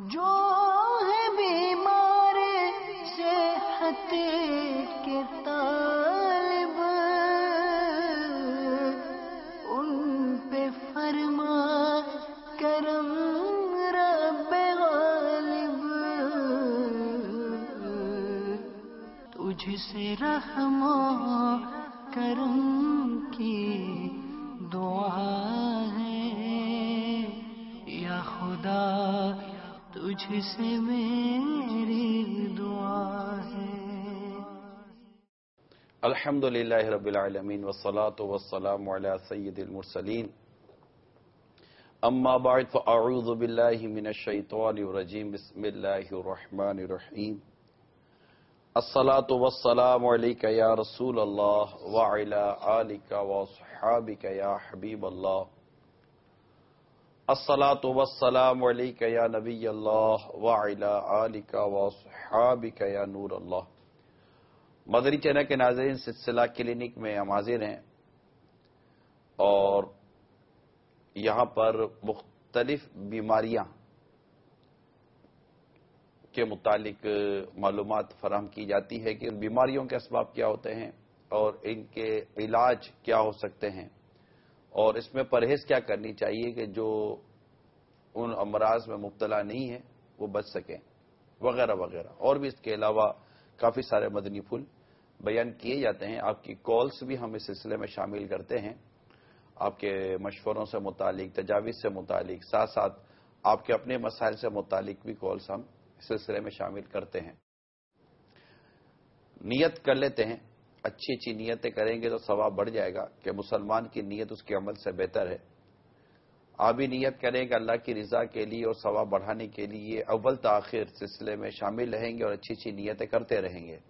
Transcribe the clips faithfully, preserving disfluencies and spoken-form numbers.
جو ہے بیمار صحت کے طالب، ان پہ فرما کرم رب غالب، تجھ سے رحم و کرم کی دعا ہے یا خدا، تجھ سے میری دعا ہے۔ الحمدللہ رب العالمین والصلاة والسلام علی سید المرسلین، اما بعد فاعوذ باللہ من الشیطان الرجیم، بسم اللہ الرحمن الرحیم۔ الصلاة والسلام علیک یا رسول اللہ وعلی آلک واصحابک یا حبیب اللہ، الصلاة والسلام علیک یا نبی اللہ وعلی آلک واصحابک یا نور اللہ۔ مدری چینل کے ناظرین، سلسلہ کلینک میں ہم حاضر ہیں اور یہاں پر مختلف بیماریاں کے متعلق معلومات فراہم کی جاتی ہے کہ ان بیماریوں کے اسباب کیا ہوتے ہیں اور ان کے علاج کیا ہو سکتے ہیں، اور اس میں پرہیز کیا کرنی چاہیے کہ جو ان امراض میں مبتلا نہیں ہے وہ بچ سکیں، وغیرہ وغیرہ۔ اور بھی اس کے علاوہ کافی سارے مدنی پھول بیان کیے جاتے ہیں۔ آپ کی کالز بھی ہم اس سلسلے میں شامل کرتے ہیں، آپ کے مشوروں سے متعلق، تجاویز سے متعلق، ساتھ ساتھ آپ کے اپنے مسائل سے متعلق بھی کالز ہم اس سلسلے میں شامل کرتے ہیں۔ نیت کر لیتے ہیں، اچھی اچھی نیتیں کریں گے تو ثواب بڑھ جائے گا کہ مسلمان کی نیت اس کے عمل سے بہتر ہے۔ آپ بھی نیت کریں کہ اللہ کی رضا کے لیے اور ثواب بڑھانے کے لیے اول تاخیر سلسلے میں شامل رہیں گے اور اچھی اچھی نیتیں کرتے رہیں گے۔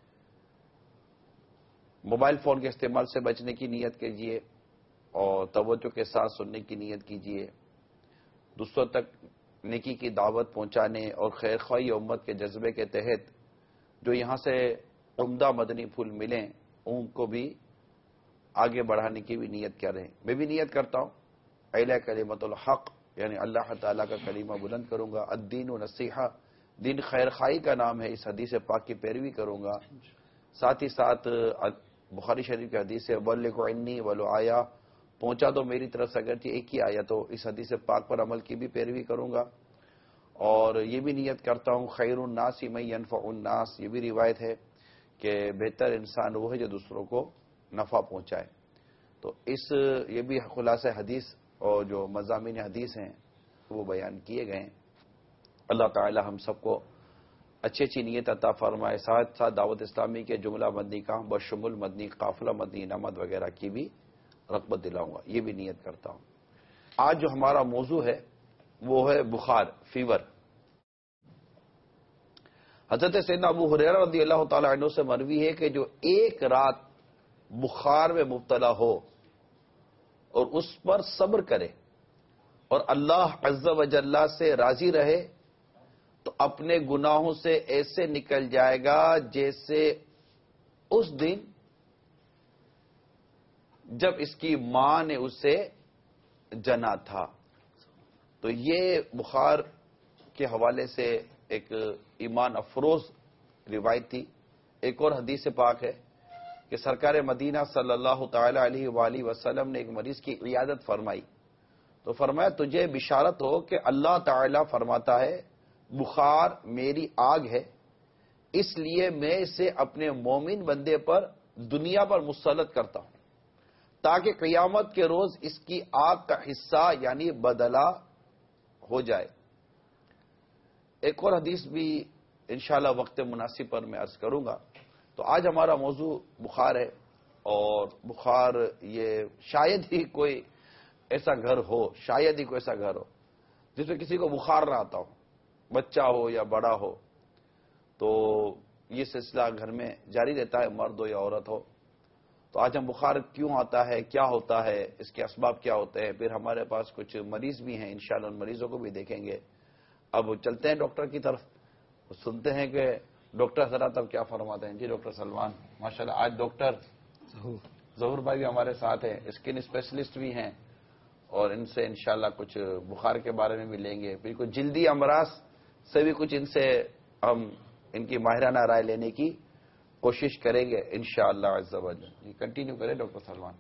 موبائل فون کے استعمال سے بچنے کی نیت کیجیے اور توجہ کے ساتھ سننے کی نیت کیجیے۔ دوسروں تک نیکی کی دعوت پہنچانے اور خیر خواہی امت کے جذبے کے تحت جو یہاں سے عمدہ مدنی پھول ملیں ان کو بھی آگے بڑھانے کی بھی نیت کریں۔ میں بھی نیت کرتا ہوں اعلی کلمت الحق، یعنی اللہ تعالیٰ کا کلمہ بلند کروں گا۔ الدین و نصیحہ، دین خیر خواہی کا نام ہے، اس حدیث پاک کی پیروی کروں گا۔ ساتھ ہی ساتھ بخاری شریف کی حدیث ہے بلغ عنی ولو آیا، پہنچا تو میری طرف سے اگرچہ ایک ہی آیا تو اس حدیث پاک پر عمل کی بھی پیروی کروں گا۔ اور یہ بھی نیت کرتا ہوں خیر الناس من ینفع الناس، یہ بھی روایت ہے کہ بہتر انسان وہ ہے جو دوسروں کو نفع پہنچائے۔ تو اس یہ بھی خلاصہ حدیث اور جو مضامین حدیث ہیں وہ بیان کیے گئے ہیں۔ اللہ تعالی ہم سب کو اچھی اچھی نیت عطا فرمائے، ساتھ ساتھ دعوت اسلامی کے جملہ مدنی کام بشمول مدنی قافلہ مدنی انعامات وغیرہ کی بھی رغبت دلاؤں گا، یہ بھی نیت کرتا ہوں۔ آج جو ہمارا موضوع ہے وہ ہے بخار، فیور۔ حضرت سیدنا ابو ہریرہ رضی اللہ تعالی عنہ سے مروی ہے کہ جو ایک رات بخار میں مبتلا ہو اور اس پر صبر کرے اور اللہ عز و جل سے راضی رہے تو اپنے گناہوں سے ایسے نکل جائے گا جیسے اس دن جب اس کی ماں نے اسے جنا تھا۔ تو یہ بخار کے حوالے سے ایک ایمان افروز روایت تھی۔ ایک اور حدیث پاک ہے کہ سرکار مدینہ صلی اللہ تعالی علیہ وآلہ وسلم نے ایک مریض کی عیادت فرمائی تو فرمایا تجھے بشارت ہو کہ اللہ تعالی فرماتا ہے بخار میری آگ ہے، اس لیے میں اسے اپنے مومن بندے پر دنیا پر مسلط کرتا ہوں تاکہ قیامت کے روز اس کی آگ کا حصہ یعنی بدلہ ہو جائے۔ ایک اور حدیث بھی انشاءاللہ وقت مناسب پر میں عرض کروں گا۔ تو آج ہمارا موضوع بخار ہے، اور بخار یہ شاید ہی کوئی ایسا گھر ہو شاید ہی کوئی ایسا گھر ہو جس میں کسی کو بخار نہ آتا ہو، بچہ ہو یا بڑا ہو۔ تو یہ سلسلہ گھر میں جاری رہتا ہے، مرد ہو یا عورت ہو۔ تو آج ہم بخار کیوں آتا ہے، کیا ہوتا ہے، اس کے اسباب کیا ہوتے ہیں، پھر ہمارے پاس کچھ مریض بھی ہیں، انشاءاللہ ان مریضوں کو بھی دیکھیں گے۔ اب چلتے ہیں ڈاکٹر کی طرف، سنتے ہیں کہ ڈاکٹر حضرات اب کیا فرماتے ہیں۔ جی ڈاکٹر سلمان، ماشاءاللہ آج ڈاکٹر ظہور بھائی بھی ہمارے ساتھ ہیں، اسکن اسپیشلسٹ بھی ہیں، اور ان سے انشاءاللہ کچھ بخار کے بارے میں بھی لیں گے، پھر کچھ جلدی امراض سے بھی کچھ ان سے ہم ان کی ماہرانہ رائے لینے کی کوشش کریں گے انشاءاللہ عز و جل. جی کنٹینیو کریں ڈاکٹر سلمان.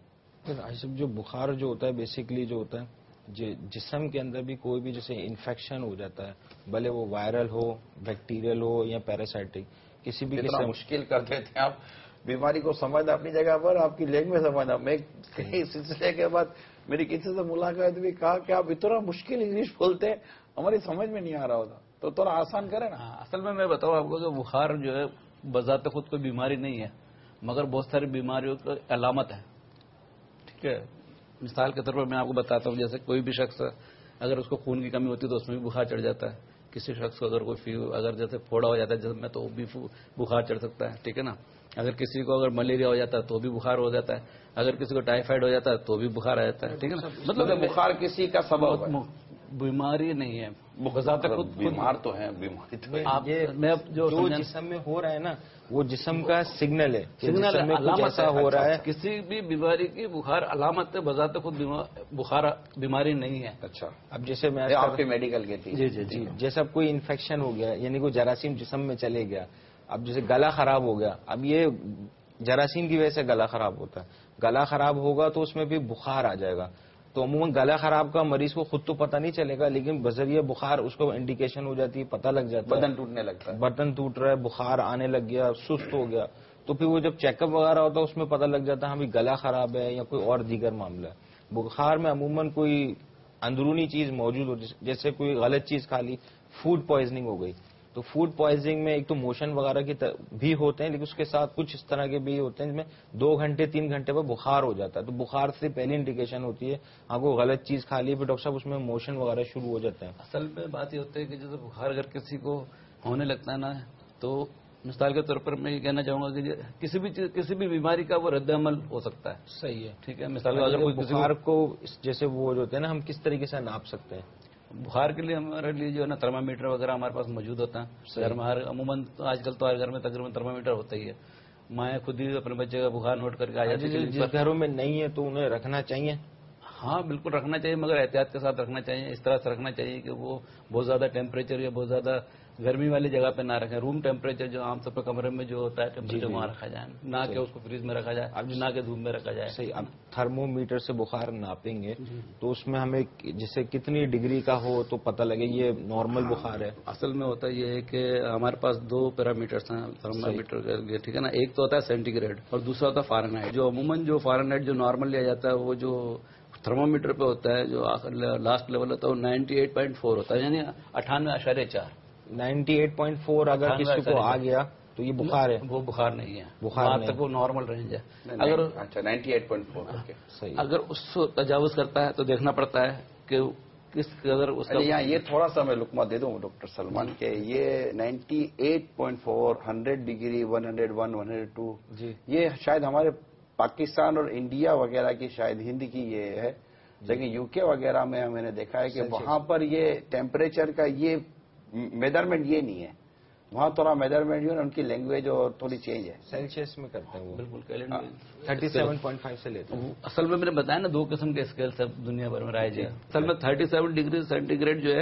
جو بخار جو ہوتا ہے بیسیکلی جو ہوتا ہے جسم کے اندر بھی کوئی بھی جیسے انفیکشن ہو جاتا ہے، بھلے وہ وائرل ہو، بیکٹیریل ہو یا پیراسائٹک، کسی بھی اتنا مشکل کر دیتے ہیں آپ بیماری کو سمجھنا اپنی جگہ پر، آپ کی لینگویج سمجھنا. میں اس سلسلے کے بعد میری کسی سے ملاقات بھی کہا کہ آپ اتنا مشکل انگلش بولتے ہیں ہماری سمجھ میں نہیں آ رہا ہوتا، تو تھوڑا آسان کریں نا. اصل میں میں بتاؤں آپ کو کہ بخار جو ہے بذات خود کوئی بیماری نہیں ہے، مگر بہت ساری بیماریوں کی علامت ہے. ٹھیک ہے، مثال کے طور پر میں آپ کو بتاتا ہوں، جیسے کوئی بھی شخص اگر اس کو خون کی کمی ہوتی ہے تو اس میں بھی بخار چڑھ جاتا ہے. کسی شخص کو اگر کوئی فیور، اگر جیسے پھوڑا ہو جاتا ہے جسم میں تو بھی بخار چڑھ سکتا ہے. ٹھیک ہے نا. اگر کسی کو اگر ملیریا ہو جاتا ہے تو بھی بخار ہو جاتا ہے. اگر کسی کو ٹائیفائڈ ہو جاتا ہے تو بھی بخار آ جاتا ہے. ٹھیک ہے نا. مطلب بخار کسی کا سبب ہے، بیماری نہیں ہے. بذات خود بیمار تو ہیں، بیماری تو ہے. میں جو جسم میں ہو رہا ہے نا وہ جسم کا سگنل ہے، سگنل علامت ایسا ہو رہا ہے. کسی بھی بیماری کی بخار علامت ہے، بذات خود بخار بیماری نہیں ہے. اچھا، اب جیسے میں آپ کے میڈیکل کے تھی. جی جی جی جیسے اب کوئی انفیکشن ہو گیا، یعنی کوئی جراثیم جسم میں چلے گیا، اب جیسے گلا خراب ہو گیا، اب یہ جراثیم کی وجہ سے گلا خراب ہوتا ہے. گلا خراب ہوگا تو اس میں بھی بخار آ جائے گا. تو عموماً گلا خراب کا مریض کو خود تو پتہ نہیں چلے گا، لیکن بذریعہ بخار اس کو انڈیکیشن ہو جاتی ہے، پتہ لگ جاتا ہے، بدن ٹوٹنے لگتا ہے، بدن ٹوٹ رہا ہے، بخار آنے لگ گیا، سست ہو گیا. تو پھر وہ جب چیک اپ وغیرہ ہوتا ہے اس میں پتہ لگ جاتا ہے ہمیں گلا خراب ہے یا کوئی اور دیگر معاملہ ہے. بخار میں عموماً کوئی اندرونی چیز موجود ہوتی، جیسے کوئی غلط چیز کھا لی، فوڈ پوائزننگ ہو گئی. تو فوڈ پوائزننگ میں ایک تو موشن وغیرہ کی بھی ہوتے ہیں، لیکن اس کے ساتھ کچھ اس طرح کے بھی ہوتے ہیں جس میں دو گھنٹے تین گھنٹے پہ بخار ہو جاتا ہے. تو بخار سے پہلی انڈیکیشن ہوتی ہے آپ کو غلط چیز کھا لی، پھر ڈاکٹر صاحب اس میں موشن وغیرہ شروع ہو جاتے ہیں. اصل میں بات یہ ہوتی ہے کہ جیسے بخار اگر کسی کو ہونے لگتا ہے نا، تو مثال کے طور پر میں یہ کہنا چاہوں گا کہ کسی بھی چیز، کسی بھی بیماری کا وہ رد عمل ہو سکتا ہے. صحیح ہے. ٹھیک ہے. مثال اگر کوئی بخار کو جیسے وہ جو ہوتے ہیں نا ہم کس طریقے سے ناپ سکتے ہیں؟ بخار کے لیے ہمارے لیے جو ہے نا تھرمامیٹر وغیرہ ہمارے پاس موجود ہوتا ہے گھر میں. ہر عموماً آج کل تو ہر گھر میں تقریباً تھرمامیٹر ہوتا ہی ہے. مائیں خود ہی اپنے بچے کا بخار نوٹ کر کے آ جاتی ہے. جس گھروں میں نہیں ہے تو انہیں رکھنا چاہیے. ہاں بالکل رکھنا چاہیے، مگر احتیاط کے ساتھ رکھنا چاہیے. اس طرح سے رکھنا چاہیے کہ وہ بہت زیادہ ٹیمپریچر یا بہت زیادہ گرمی والی جگہ پہ نہ رکھیں. روم ٹیمپریچر جو عام طور پہ کمرے میں جو ہوتا ہے ٹیمپریچر وہاں رکھا جائے، نہ کہ اس کو فریج میں رکھا جائے، نہ کہ دھوپ میں رکھا جائے. صحیح. اب تھرمو میٹر سے بخار ناپیں گے تو اس میں ہمیں جیسے کتنی ڈگری کا ہو تو پتہ لگے یہ نارمل بخار ہے. اصل میں ہوتا یہ ہے کہ ہمارے پاس دو پیرامیٹرس ہیں تھرمامیٹر کے. ٹھیک ہے نا. ایک تو ہوتا ہے سینٹی گریڈ اور دوسرا ہوتا ہے فارنہائٹ. جو عموماً جو فارنہائٹ جو نارمل لیا جاتا ہے وہ جو تھرمامیٹر پہ ہوتا ہے جو لاسٹ لیول ہوتا ہے وہ نائنٹی ایٹ پوائنٹ فور ہوتا ہے، یعنی اٹھانوے اشاریہ چار. نائنٹی ایٹ پوائنٹ فور اگر کسی کو آ گیا تو یہ بخار ہے. وہ بخار نہیں ہے، بخار تک وہ نارمل رینج ہے. اگر اچھا نائنٹی ایٹ پوائنٹ فور صحیح. اگر اس کو تجاوز کرتا ہے تو دیکھنا پڑتا ہے کہ کس قدر اس کا. یہاں یہ تھوڑا سا میں لقمہ دے دوں ڈاکٹر سلمان کے، یہ ninety eight point four, hundred degree, one hundred one, one hundred two, جی یہ شاید ہمارے پاکستان اور انڈیا وغیرہ کی، شاید ہند کی یہ ہے، لیکن یو کے وغیرہ میں میں نے دیکھا ہے کہ وہاں پر یہ ٹیمپریچر کا یہ میجرمنٹ یہ نہیں ہے. وہاں تھوڑا میجرمنٹ جو ہے ان کی لینگویج اور تھوڑی چینج ہے. سیلسیس میں کرتے ہیں وہ بالکل تھرٹی سیون پوائنٹ فائیو سے لیتے ہیں. اصل میں میں نے بتایا نا دو قسم کے اسکیل سے دنیا بھر میں رائج ہے. اصل میں thirty seven degree centigrade جو ہے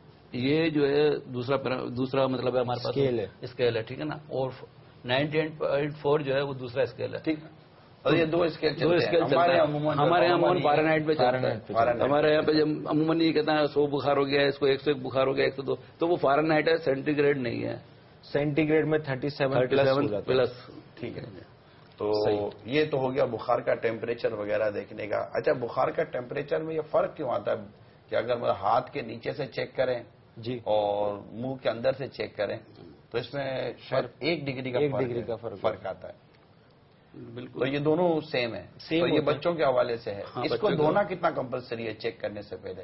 یہ جو ہے دوسرا دوسرا مطلب ہے ہمارے پاس اسکیل ہے اسکیل ہے. ٹھیک ہے نا. اور نائنٹی ایٹ پوائنٹ فور جو ہے وہ دوسرا اسکیل ہے. ٹھیک. اور یہ دو اسکیل دو اسکیل ہمارے یہاں عموماً فارنہائٹ پہ چلتا ہے. ہمارے یہاں پہ جب عموماً یہ کہتا ہے سو بخار ہو گیا اس کو، ایک سو ایک بخار ہو گیا، ایک سو دو، تو وہ فارنہائٹ ہے، سینٹی گریڈ نہیں ہے. سینٹی گریڈ میں تھرٹی سیون پلس. ٹھیک ہے. تو یہ تو ہو گیا بخار کا ٹیمپریچر وغیرہ دیکھنے کا. اچھا بخار کا ٹیمپریچر میں یہ فرق کیوں آتا ہے کہ اگر ہاتھ کے نیچے سے چیک کریں جی اور منہ کے اندر سے چیک کریں تو اس میں شاید ایک ڈگری کا ڈگری کا فرق آتا ہے. بالکل. تو یہ دونوں سیم ہے. سیم تو یہ بچوں کے حوالے سے ہے. اس کو دھونا کتنا کمپلسری ہے چیک کرنے سے پہلے؟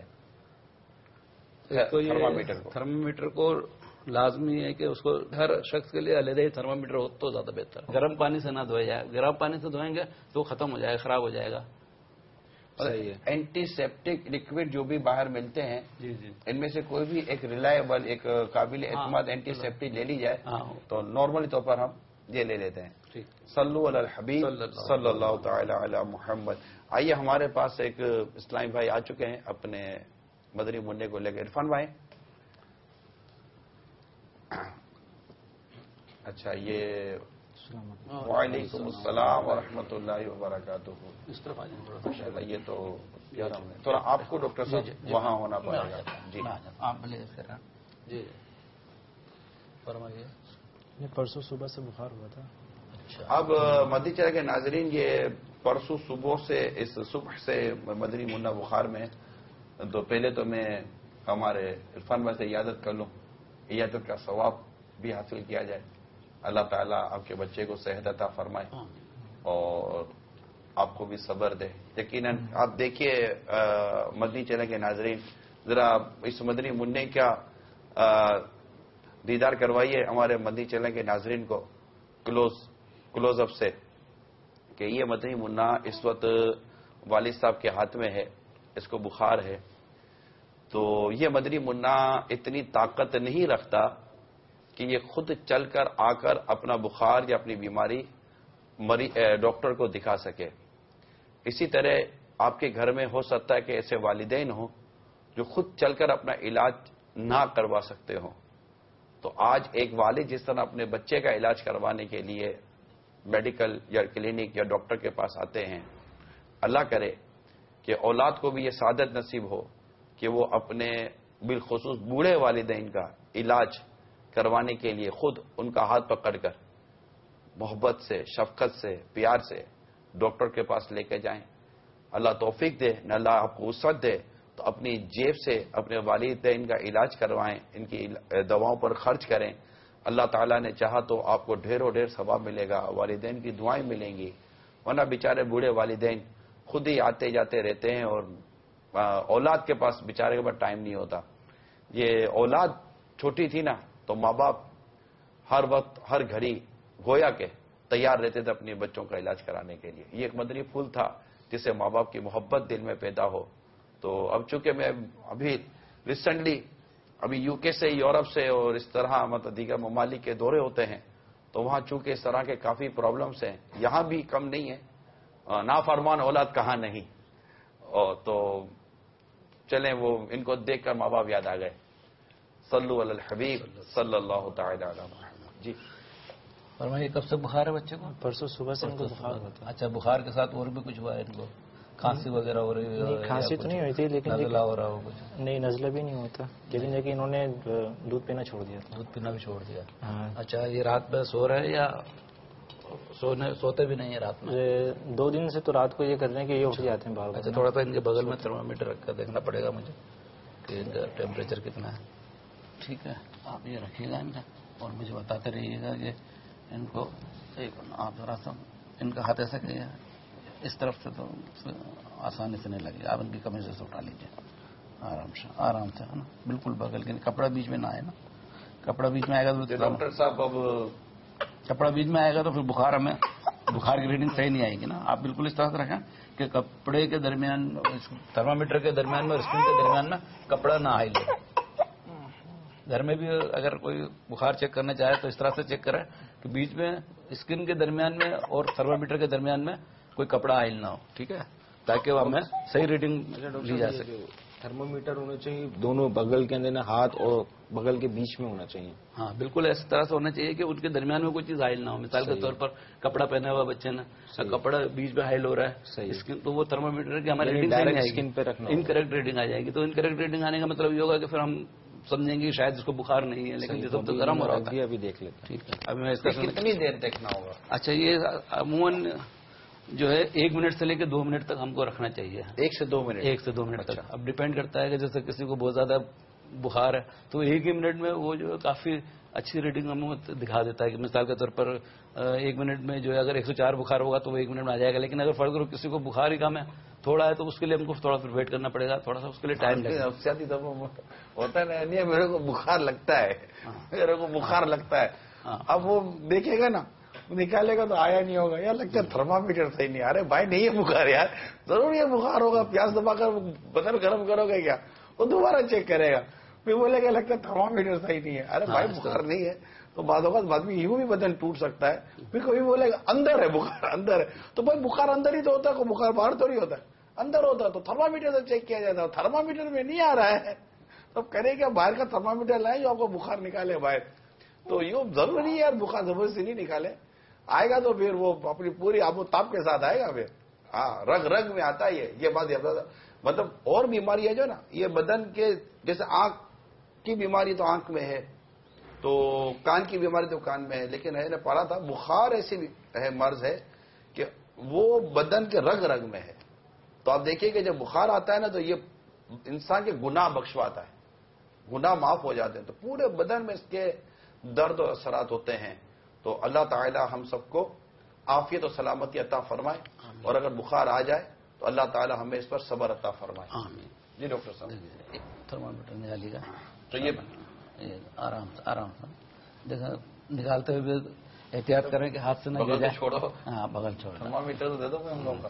تھرمامیٹر کو تھرمامیٹر کو لازمی ہے کہ اس کو ہر شخص کے لیے علیحدہ ہی تھرمامیٹر ہو تو زیادہ بہتر. گرم پانی سے نہ دھویا جائے. گرم پانی سے دھوئیں گے تو ختم ہو جائے گا، خراب ہو جائے گا. اینٹی سیپٹک لکوڈ جو بھی باہر ملتے ہیں جی جی ان میں سے کوئی بھی ایک ریلائبل، ایک قابل اعتماد اینٹی سیپٹک لے لی جائے تو نارملی طور پر ہم یہ لے لیتے ہیں. صلو علی الحبیب صلی اللہ تعالی علی محمد. آئیے ہمارے پاس ایک اسلامی بھائی آ چکے ہیں اپنے مدنی منڈے کو لے کے. عرفان بھائی اچھا یہ وعلیکم السلام ورحمۃ اللہ وبرکاتہ. اس طرف آ جائیں تھوڑا. ماشاء اللہ یہ تو تھوڑا آپ کو ڈاکٹر صاحب وہاں ہونا پڑے گا. جی آپ بلے جی فرمائیے. پرسوں صبح سے بخار ہوا تھا. اب مدنی چینل کے ناظرین یہ پرسوں صبح سے اس صبح سے مدنی منا بخار میں تو پہلے تو میں ہمارے عرفان بھائی سے عیادت کر لوں, عیادت کا ثواب بھی حاصل کیا جائے. اللہ تعالیٰ آپ کے بچے کو صحت عطا فرمائے اور آپ کو بھی صبر دے. یقیناً آپ دیکھیے مدنی چینل کے ناظرین ذرا اس مدنی منع کا دیدار کروائیے ہمارے مدنی چینل کے ناظرین کو کلوز کلوز اپ سے کہ یہ مدنی منا اس وقت والد صاحب کے ہاتھ میں ہے, اس کو بخار ہے. تو یہ مدنی منا اتنی طاقت نہیں رکھتا کہ یہ خود چل کر آ کر اپنا بخار یا اپنی بیماری ڈاکٹر کو دکھا سکے. اسی طرح آپ کے گھر میں ہو سکتا ہے کہ ایسے والدین ہوں جو خود چل کر اپنا علاج نہ کروا سکتے ہوں. تو آج ایک والد جس طرح اپنے بچے کا علاج کروانے کے لیے میڈیکل یا کلینک یا ڈاکٹر کے پاس آتے ہیں, اللہ کرے کہ اولاد کو بھی یہ سعادت نصیب ہو کہ وہ اپنے بالخصوص بوڑھے والدین کا علاج کروانے کے لیے خود ان کا ہاتھ پکڑ کر محبت سے, شفقت سے, پیار سے ڈاکٹر کے پاس لے کے جائیں. اللہ توفیق دے نہ اللہ آپ کو وسعت دے تو اپنی جیب سے اپنے والدین کا علاج کروائیں, ان کی دواؤں پر خرچ کریں. اللہ تعالیٰ نے چاہا تو آپ کو ڈھیروں ڈھیر ثواب ملے گا, والدین کی دعائیں ملیں گی. ورنہ بیچارے بوڑھے والدین خود ہی آتے جاتے رہتے ہیں اور اولاد کے پاس بیچارے کے پاس ٹائم نہیں ہوتا. یہ اولاد چھوٹی تھی نا تو ماں باپ ہر وقت ہر گھڑی گویا کے تیار رہتے تھے اپنے بچوں کا علاج کرانے کے لیے. یہ ایک مدنی پھول تھا جس سے ماں باپ کی محبت دل میں پیدا ہو. تو اب چونکہ میں ابھی ریسنٹلی ابھی یو کے سے, یورپ سے اور اس طرح مطلب دیگر ممالک کے دورے ہوتے ہیں تو وہاں چونکہ اس طرح کے کافی پرابلمس ہیں, یہاں بھی کم نہیں ہے. نافرمان اولاد کہاں نہیں. اور تو چلیں وہ ان کو دیکھ کر ماں باپ یاد آ گئے. صلو علی الحبیب صلی اللہ تعالی علی محمد. جی فرمائیے کب سے بخار ہے بچے کو؟ پرسوں صبح سے ان کو بخار ہوا تھا. اچھا بخار کے ساتھ اور بھی کچھ ہوا ہے ان کو؟ کھانسی وغیرہ ہو رہی ہے؟ کھانسی تو نہیں ہوئی تھی لیکن نزلہ ہو رہا ہو کچھ؟ نہیں نزلہ بھی نہیں ہوتا لیکن دیکھیں انہوں نے دودھ پینا چھوڑ دیا تھا. دودھ پینا بھی چھوڑ دیا. ہاں. اچھا یہ رات میں سو رہے ہیں یا سونے سوتے بھی نہیں ہیں رات میں؟ دو دن سے تو رات کو یہ کر رہے ہیں کہ یہ اٹھ جاتے ہیں بار. اچھا تھوڑا سا ان کے بغل میں تھرمامیٹر رکھ کر دیکھنا پڑے گا مجھے کہ ان کا ٹیمپریچر کتنا ہے. ٹھیک ہے آپ یہ رکھیے گا ان کا اور مجھے بتاتے رہیے گا کہ ان کو ایک آپ ذرا سا ان کا ہاتھ ایسا کہ اس طرف سے تو آسانی سے نہیں لگے. آپ ان کی کمیز سے اٹھا لیجیے آرام سے آرام سے ہے نا, بالکل بغل کے کپڑا بیچ میں نہ آئے نا. کپڑا بیچ میں آئے گا تو ڈاکٹر صاحب اب کپڑا بیچ میں آئے گا تو پھر بخار ہمیں بخار کی ریڈنگ صحیح نہیں آئے گی نا. آپ بالکل اس طرح سے رکھیں کہ کپڑے کے درمیان تھرمامیٹر کے درمیان میں اور اسکرین کے درمیان میں کپڑا نہ آئے لے. گھر میں بھی اگر کوئی بخار چیک کرنا چاہے تو اس طرح سے چیک کرے کہ بیچ میں اسکن کے درمیان میں اور تھرمامیٹر کے درمیان میں کوئی کپڑا آئل نہ ہو. ٹھیک ہے تاکہ وہ ہمیں صحیح ریڈنگ لی جا سکے. تھرمومیٹر ہونا چاہیے دونوں بغل کے اندر, ہاتھ اور بغل کے بیچ میں ہونا چاہیے. ہاں بالکل اس طرح سے ہونا چاہیے کہ ان کے درمیان میں کوئی چیز حائل نہ ہو. مثال کے طور پر کپڑا پہنا ہوا بچے نے, کپڑا بیچ میں حائل ہو رہا ہے اسکن, تو وہ تھرمومیٹر کی ہماری ریڈنگ اسکن پہ رکھنا, انکریکٹ ریڈنگ آ جائے گی. تو انکریکٹ ریڈنگ آنے کا مطلب یہ ہوگا کہ پھر ہم سمجھیں گے شاید اس کو بخار نہیں ہے لیکن جسم تو گرم ہو رہا ہے. ابھی دیکھ لیتے. ٹھیک ہے ابھی میں اس کا کتنی دیر دیکھنا ہوگا؟ اچھا یہ عموماً جو ہے ایک منٹ سے لے کے دو منٹ تک ہم کو رکھنا چاہیے. ایک سے دو منٹ ایک سے دو منٹ تک. اب ڈیپینڈ کرتا ہے کہ جیسے کسی کو بہت زیادہ بخار ہے تو ایک ہی منٹ میں وہ جو ہے کافی اچھی ریڈنگ ہمیں دکھا دیتا ہے. کہ مثال کے طور پر ایک منٹ میں جو ہے اگر ایک سو چار بخار ہوگا تو وہ ایک منٹ میں آ جائے گا. لیکن اگر فرض کرو کسی کو بخار ہی کم ہے تھوڑا ہے تو اس کے لیے ہم کو تھوڑا پھر ویٹ کرنا پڑے گا, تھوڑا سا اس کے لیے ٹائم لگے گا. ہوتا ہے نہیں میرے کو بخار لگتا ہے, میرے کو بخار لگتا ہے. اب وہ دیکھے گا نا نکالے گا تو آیا نہیں ہوگا, یار لگتا ہے تھرمامیٹر صحیح نہیں. ارے بھائی نہیں ہے بخار یار, ضرور یہ بخار ہوگا, پیاس دبا کر بدن گرم کرو گے کیا, وہ دوبارہ چیک کرے گا پھر بولے گا لگتا ہے تھرمامیٹر صحیح نہیں ہے. ارے بھائی بخار نہیں ہے تو بعض اوقات بعد میں یوں بھی بدن ٹوٹ سکتا ہے. پھر کوئی بولے گا اندر ہے بخار, اندر ہے تو بھائی بخار اندر ہی تو ہوتا ہے, کوئی بخار باہر تو نہیں ہوتا ہے, اندر ہوتا ہے. تو تھرمامیٹر سے چیک کیا جاتا ہے, تھرمامیٹر میں نہیں آ رہا ہے تو کرے کیا, باہر کا تھرمامیٹر لائیں جو آپ کو بخار نکالے باہر. تو یوں ضروری نہیں ہے یار بخار زبردستی نہیں نکالے, آئے گا تو پھر وہ اپنی پوری آب و تاب کے ساتھ آئے گا پھر. ہاں رگ رگ میں آتا ہے یہ بات. مطلب اور بیماری ہے جو نا یہ بدن کے, جیسے آنکھ کی بیماری تو آنکھ میں ہے, تو کان کی بیماری تو کان میں ہے, لیکن ہے نے پڑھا تھا بخار ایسی ہے مرض ہے کہ وہ بدن کے رگ رگ میں ہے. تو آپ دیکھیے کہ جب بخار آتا ہے نا تو یہ انسان کے گناہ بخشواتا ہے, گناہ معاف ہو جاتے ہیں, تو پورے بدن میں اس کے درد و اثرات ہوتے ہیں. تو اللہ تعالی ہم سب کو عافیت و سلامتی عطا فرمائے, اور اگر بخار آ جائے تو اللہ تعالی ہمیں اس پر صبر عطا فرمائے. جی ڈاکٹر صاحب تھرمامیٹر نکالی گا تو یہ آرام سے آرام سے دیکھا نکالتے ہوئے احتیاط کریں کہ ہاتھ سے نہ گر جائے. چھوڑو, ہاں بغل چھوڑ. تھرمامیٹر تو دے دو ہم لوگوں کا.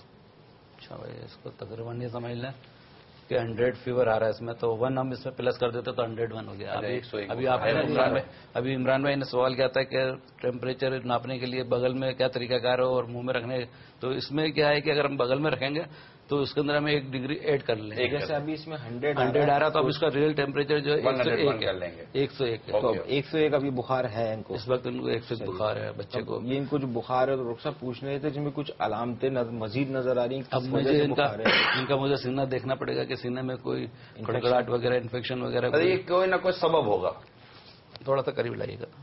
اچھا بھائی اس کو تقریباً یہ سمجھ لیں کہ ہنڈریڈ فیور آ رہا ہے اس میں, تو ون ہم اس میں پلس کر دیتے تو ہنڈریڈ ون ہو گیا. ابھی ابھی آپ نے عمران بھائی ابھی عمران بھائی نے سوال کیا تھا کہ ٹیمپریچر ناپنے کے لیے بغل میں کیا طریقہ کار ہو اور منہ میں رکھنے, تو اس میں کیا ہے کہ اگر ہم بغل میں رکھیں گے تو اس کے اندر ہمیں ایک ڈگری ایڈ کر لیں گے. جیسے ابھی اس میں ہنڈریڈ ہنڈریڈ آ رہا تو اب اس کا ریئل ٹیمپریچر جو ہے ایک سو ایک تو ایک سو ایک ابھی بخار ہے ان کو اس وقت. ان کو ایک سو ایک بخار ہے بچے کو. یہ ان کو جو بخار ہے تو ڈاکٹر صاحب پوچھ رہے تھے جن میں کچھ علامتیں مزید نظر آ رہی ہیں. اب مجھے ان کا ان کا مجھے سینہ دیکھنا پڑے گا کہ سینے میں کوئی کھڑکھڑاہٹ وغیرہ انفیکشن وغیرہ کوئی نہ کوئی سبب ہوگا. تھوڑا سا قریب لائیے گا.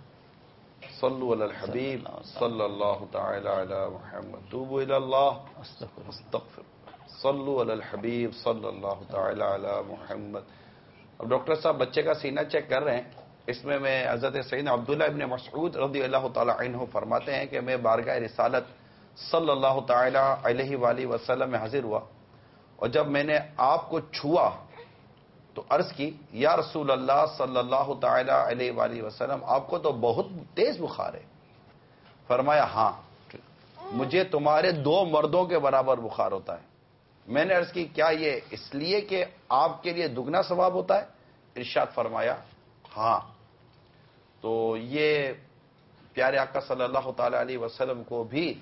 صلو علی الحبیب صلی اللہ تعالی علی محمد توبوا الی اللہ استغفر. صلو علی الحبیب صلی اللہ تعالی علی محمد. اب ڈاکٹر صاحب بچے کا سینہ چیک کر رہے ہیں, اس میں میں حضرت سیدنا عبداللہ ابن مسعود رضی اللہ تعالی عنہ فرماتے ہیں کہ میں بارگاہ رسالت صلی اللہ تعالی علیہ وآلہ وسلم میں حاضر ہوا, اور جب میں نے آپ کو چھوا تو عرض کی یا رسول اللہ صلی اللہ تعالی علیہ وآلہ وسلم آپ کو تو بہت تیز بخار ہے. فرمایا ہاں مجھے تمہارے دو مردوں کے برابر بخار ہوتا ہے. میں نے عرض کی کیا یہ اس لیے کہ آپ کے لیے دگنا ثواب ہوتا ہے؟ ارشاد فرمایا ہاں. تو یہ پیارے آقا صلی اللہ تعالی علیہ وسلم کو بھی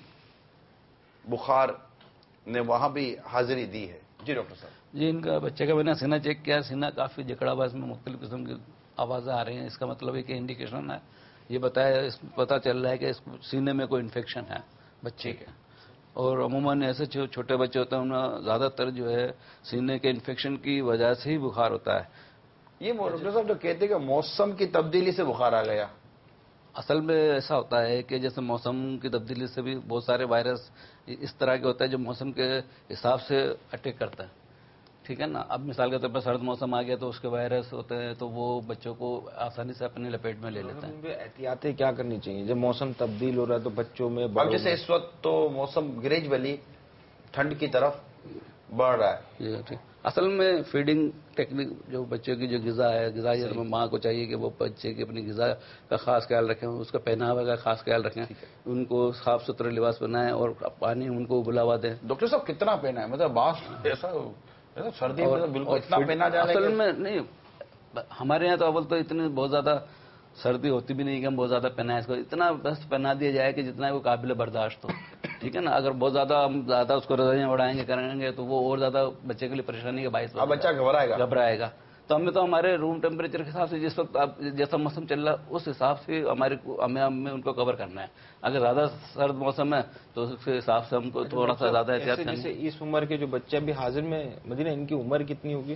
بخار نے وہاں بھی حاضری دی ہے. جی ڈاکٹر صاحب. جی ان کا بچے کا میں نے سینہ چیک کیا, سینہ کافی جکڑا ہوا, اس میں مختلف قسم کی آوازیں آ رہی ہیں. اس کا مطلب ہے کہ انڈیکیشن ہے, یہ بتایا پتا چل رہا ہے کہ اس سینے میں کوئی انفیکشن ہے بچے کے. اور عموماً ایسے چھوٹے بچے ہوتے ہیں انہیں زیادہ تر جو ہے سینے کے انفیکشن کی وجہ سے ہی بخار ہوتا ہے. یہ ڈاکٹر صاحب جو کہتے ہیں کہ موسم کی تبدیلی سے بخار آ گیا, اصل میں ایسا ہوتا ہے کہ جیسے موسم کی تبدیلی سے بھی بہت سارے وائرس اس طرح کے ہوتا ہے جو موسم کے حساب سے اٹیک کرتا ہے. ٹھیک ہے نا. اب مثال کے طور پر سرد موسم آ گیا تو اس کے وائرس ہوتے ہیں تو وہ بچوں کو آسانی سے اپنے لپیٹ میں لے لیتے ہیں. احتیاطیں کیا کرنی چاہیے جب موسم تبدیل ہو رہا ہے تو بچوں میں؟ اب جیسے اس وقت تو موسم گریجولی ٹھنڈ کی طرف بڑھ رہا ہے. جی ٹھیک. اصل میں فیڈنگ ٹیکنیک جو بچوں کی جو غذا ہے, غذائیت میں ماں کو چاہیے کہ وہ بچے کی اپنی غذا کا خاص خیال رکھیں, اس کا پہناوا کا خاص خیال رکھیں, ان کو صاف ستھرے لباس پہنائیں اور پانی ان کو ابلا ہوا دیں. ڈاکٹر صاحب کتنا پہنا ہے, مطلب باس ایسا سردی میں بالکل اتنا پہنا جا رہا ہے؟ اصل میں نہیں, ہمارے یہاں تو اول تو اتنی بہت زیادہ سردی ہوتی بھی نہیں کہ ہم بہت زیادہ پہنائیں اس کو. اتنا بس پہنا دیا جائے کہ جتنا وہ قابل برداشت ہو. ٹھیک ہے نا. اگر بہت زیادہ ہم زیادہ اس کو رضائیاں اڑائیں گے کریں گے تو وہ اور زیادہ بچے کے لیے پریشانی کا باعث ہوگا. بچہ گھبرائے گا گھبرائے گا. تو ہمیں تو ہمارے روم ٹیمپریچر کے حساب سے جس وقت جیسا موسم چل رہا ہے اس حساب سے ہمارے ہمیں ہمیں ان کو کور کرنا ہے. اگر زیادہ سرد موسم ہے تو اس کے حساب سے ہم کو تھوڑا سا زیادہ احتیاط کریں. جیسے اس عمر کے جو بچے ابھی حاضر میں مدینہ, ان کی عمر کتنی ہوگی؟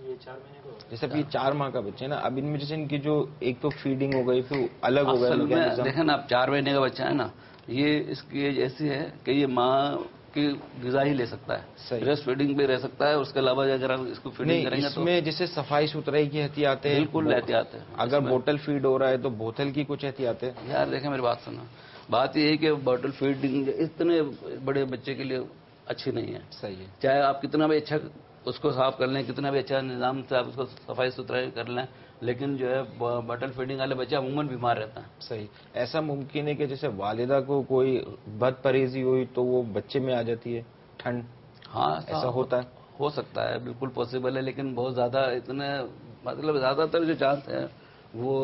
جیسے ابھی چار ماہ کا بچہ ہے نا, اب ان میں جیسے ان کی جو ایک تو فیڈنگ ہو گئی پھر الگ ہو گیا. دیکھیں نا, اب چار مہینے کا بچہ ہے نا, یہ اس کی ایج ایسی ہے کہ یہ ماں کی غذا ہی لے سکتا ہے, بریسٹ فیڈنگ بھی رہ سکتا ہے. اس کے علاوہ اگر آپ اس کو فیڈنگ کریں گے اس میں جیسے صفائی ستھرائی کی احتیاط ہے, بالکل احتیاط ہے. اگر بوتل فیڈ ہو رہا ہے تو بوتل کی کچھ احتیاط ہے. یار دیکھیں میری بات سننا, بات یہ ہے کہ بوتل فیڈنگ اتنے بڑے بچے کے لیے اچھی نہیں ہے. صحیح ہے. چاہے آپ کتنا بھی اچھا اس کو صاف کر لیں, کتنا بھی اچھا نظام سے آپ اس کو صفائی ستھرائی کر لیں, لیکن جو ہے بٹل فیڈنگ والے بچہ عموماً بیمار رہتا ہے. صحیح. ایسا ممکن ہے کہ جیسے والدہ کو کوئی بد پرہیزی ہوئی تو وہ بچے میں آ جاتی ہے ٹھنڈ؟ ہاں ایسا ہوتا ہے, ہو سکتا ہے, بالکل پاسبل ہے, لیکن بہت زیادہ اتنے مطلب زیادہ تر جو چانس ہے وہ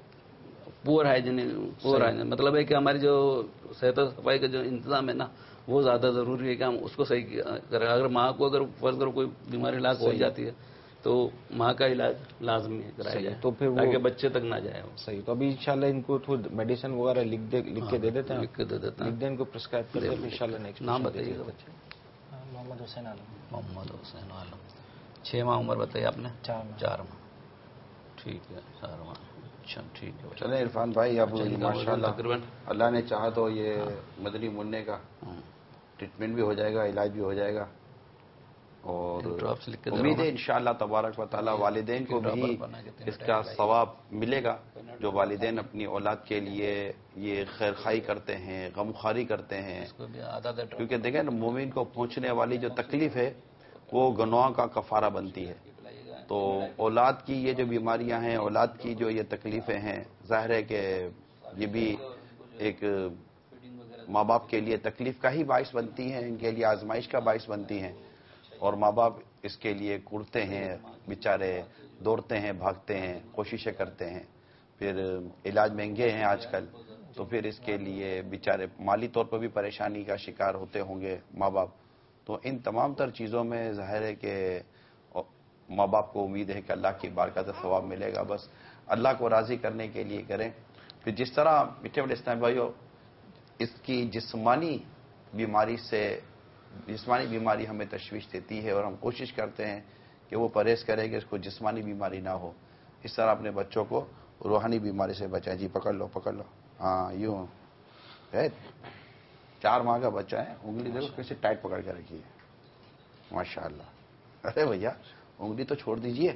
پور ہائیجینک پور ہائیجین مطلب ہے کہ ہماری جو صحت و صفائی کا جو انتظام ہے نا وہ زیادہ ضروری ہے کہ ہم اس کو صحیح کریں. اگر ماں کو اگر فرض کرو کوئی بیماری لاگ ہو جاتی ہے تو ماں کا علاج لازمی ہے کرایا جائے تو پھر وہ تاکہ بچے تک نہ جائے. صحیح. تو ابھی انشاءاللہ ان کو تھوڑی میڈیسن وغیرہ لکھ دے لکھ کے دے دیتے ہیں. لکھ کے دے دیتے ہیں. لکھ دیں ان کو پرسکرائب کر دیں. انشاءاللہ نیکسٹ نام بتائیے گا بچے. محمد حسین عالم. محمد حسین عالم. چھ ماہ عمر بتائی آپ نے. چار ماہ. چار ماہ. ٹھیک ہے. چار ماہ. اچھا ٹھیک ہے. چلیں عرفان بھائی اب ماشاء اللہ تقریباً اللہ نے چاہا تو یہ مدنی منع کا ٹریٹمنٹ بھی ہو جائے گا, علاج بھی ہو جائے گا, اور ڈراپس لکھ کے امید ہے انشاءاللہ تبارک و تعالی والدین کو بھی اس کا ثواب ملے گا, جو والدین اپنی اولاد کے لیے یہ خیر خواہی کرتے ہیں, غمخواری کرتے ہیں. کیونکہ دیکھیں نا, مومن کو پہنچنے والی جو تکلیف ہے وہ گناہوں کا کفارہ بنتی ہے. تو اولاد کی یہ جو بیماریاں ہیں, اولاد کی جو یہ تکلیفیں ہیں, ظاہر ہے کہ یہ بھی ایک ماں باپ کے لیے تکلیف کا ہی باعث بنتی ہیں, ان کے لیے آزمائش کا باعث بنتی ہیں, اور ماں باپ اس کے لیے کوڑتے ہیں, بیچارے دوڑتے ہیں, بھاگتے ہیں, کوششیں کرتے ہیں. پھر علاج مہنگے ہیں آج کل, تو پھر اس کے لیے بیچارے مالی طور پر بھی پریشانی کا شکار ہوتے ہوں گے ماں باپ. تو ان تمام تر چیزوں میں ظاہر ہے کہ ماں باپ کو امید ہے کہ اللہ کی بارکات ثواب ملے گا. بس اللہ کو راضی کرنے کے لیے کریں. پھر جس طرح میٹھے بڑے اسلام بھائیو, اس کی جسمانی بیماری سے جسمانی بیماری ہمیں تشویش دیتی ہے, اور ہم کوشش کرتے ہیں کہ وہ پرہیز کرے کہ اس کو جسمانی بیماری نہ ہو. اس طرح اپنے بچوں کو روحانی بیماری سے بچائیں. جی پکڑ لو پکڑ لو. ہاں یوں ہے, چار ماہ کا بچہ ہے, انگلی دیکھو کیسے ٹائٹ پکڑ کے رکھی ہے, ماشاء اللہ. ارے بھیا انگلی تو چھوڑ دیجئے.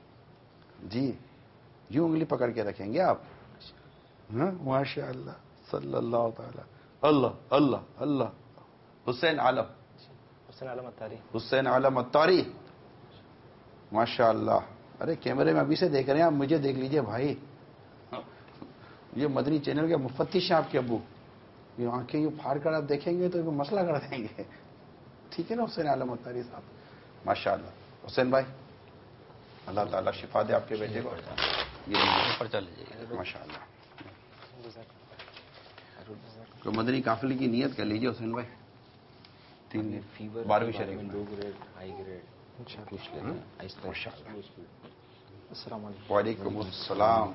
جی یوں انگلی پکڑ کے رکھیں گے آپ. ہاں ماشاء اللہ. صلی اللہ تعالی اللہ اللہ اللہ. حسین عالم. حسین عالم اتاری. حسین عالم اتاری. ماشاء اللہ. ارے کیمرے میں ابھی سے دیکھ رہے ہیں آپ, مجھے دیکھ لیجئے بھائی. یہ مدنی چینل کے مفتش ہیں آپ کے ابو. یہ آنکھیں یوں پھاڑ کر آپ دیکھیں گے تو یہ مسئلہ کر دیں گے. ٹھیک ہے نا حسین عالم اتاری صاحب, ماشاء اللہ. حسین بھائی اللہ تعالیٰ شفا دے آپ کے بیٹے کو. یہ پرچہ لیجیے ماشاء اللہ. تو مدنی قافلے کی نیت کر لیجیے حسین بھائی. تین فیور بارہویں شریف لو گریڈ ہائی گریڈ کچھ لینا ہے. ماشاء اللہ. السلام علیکم. وعلیکم السلام.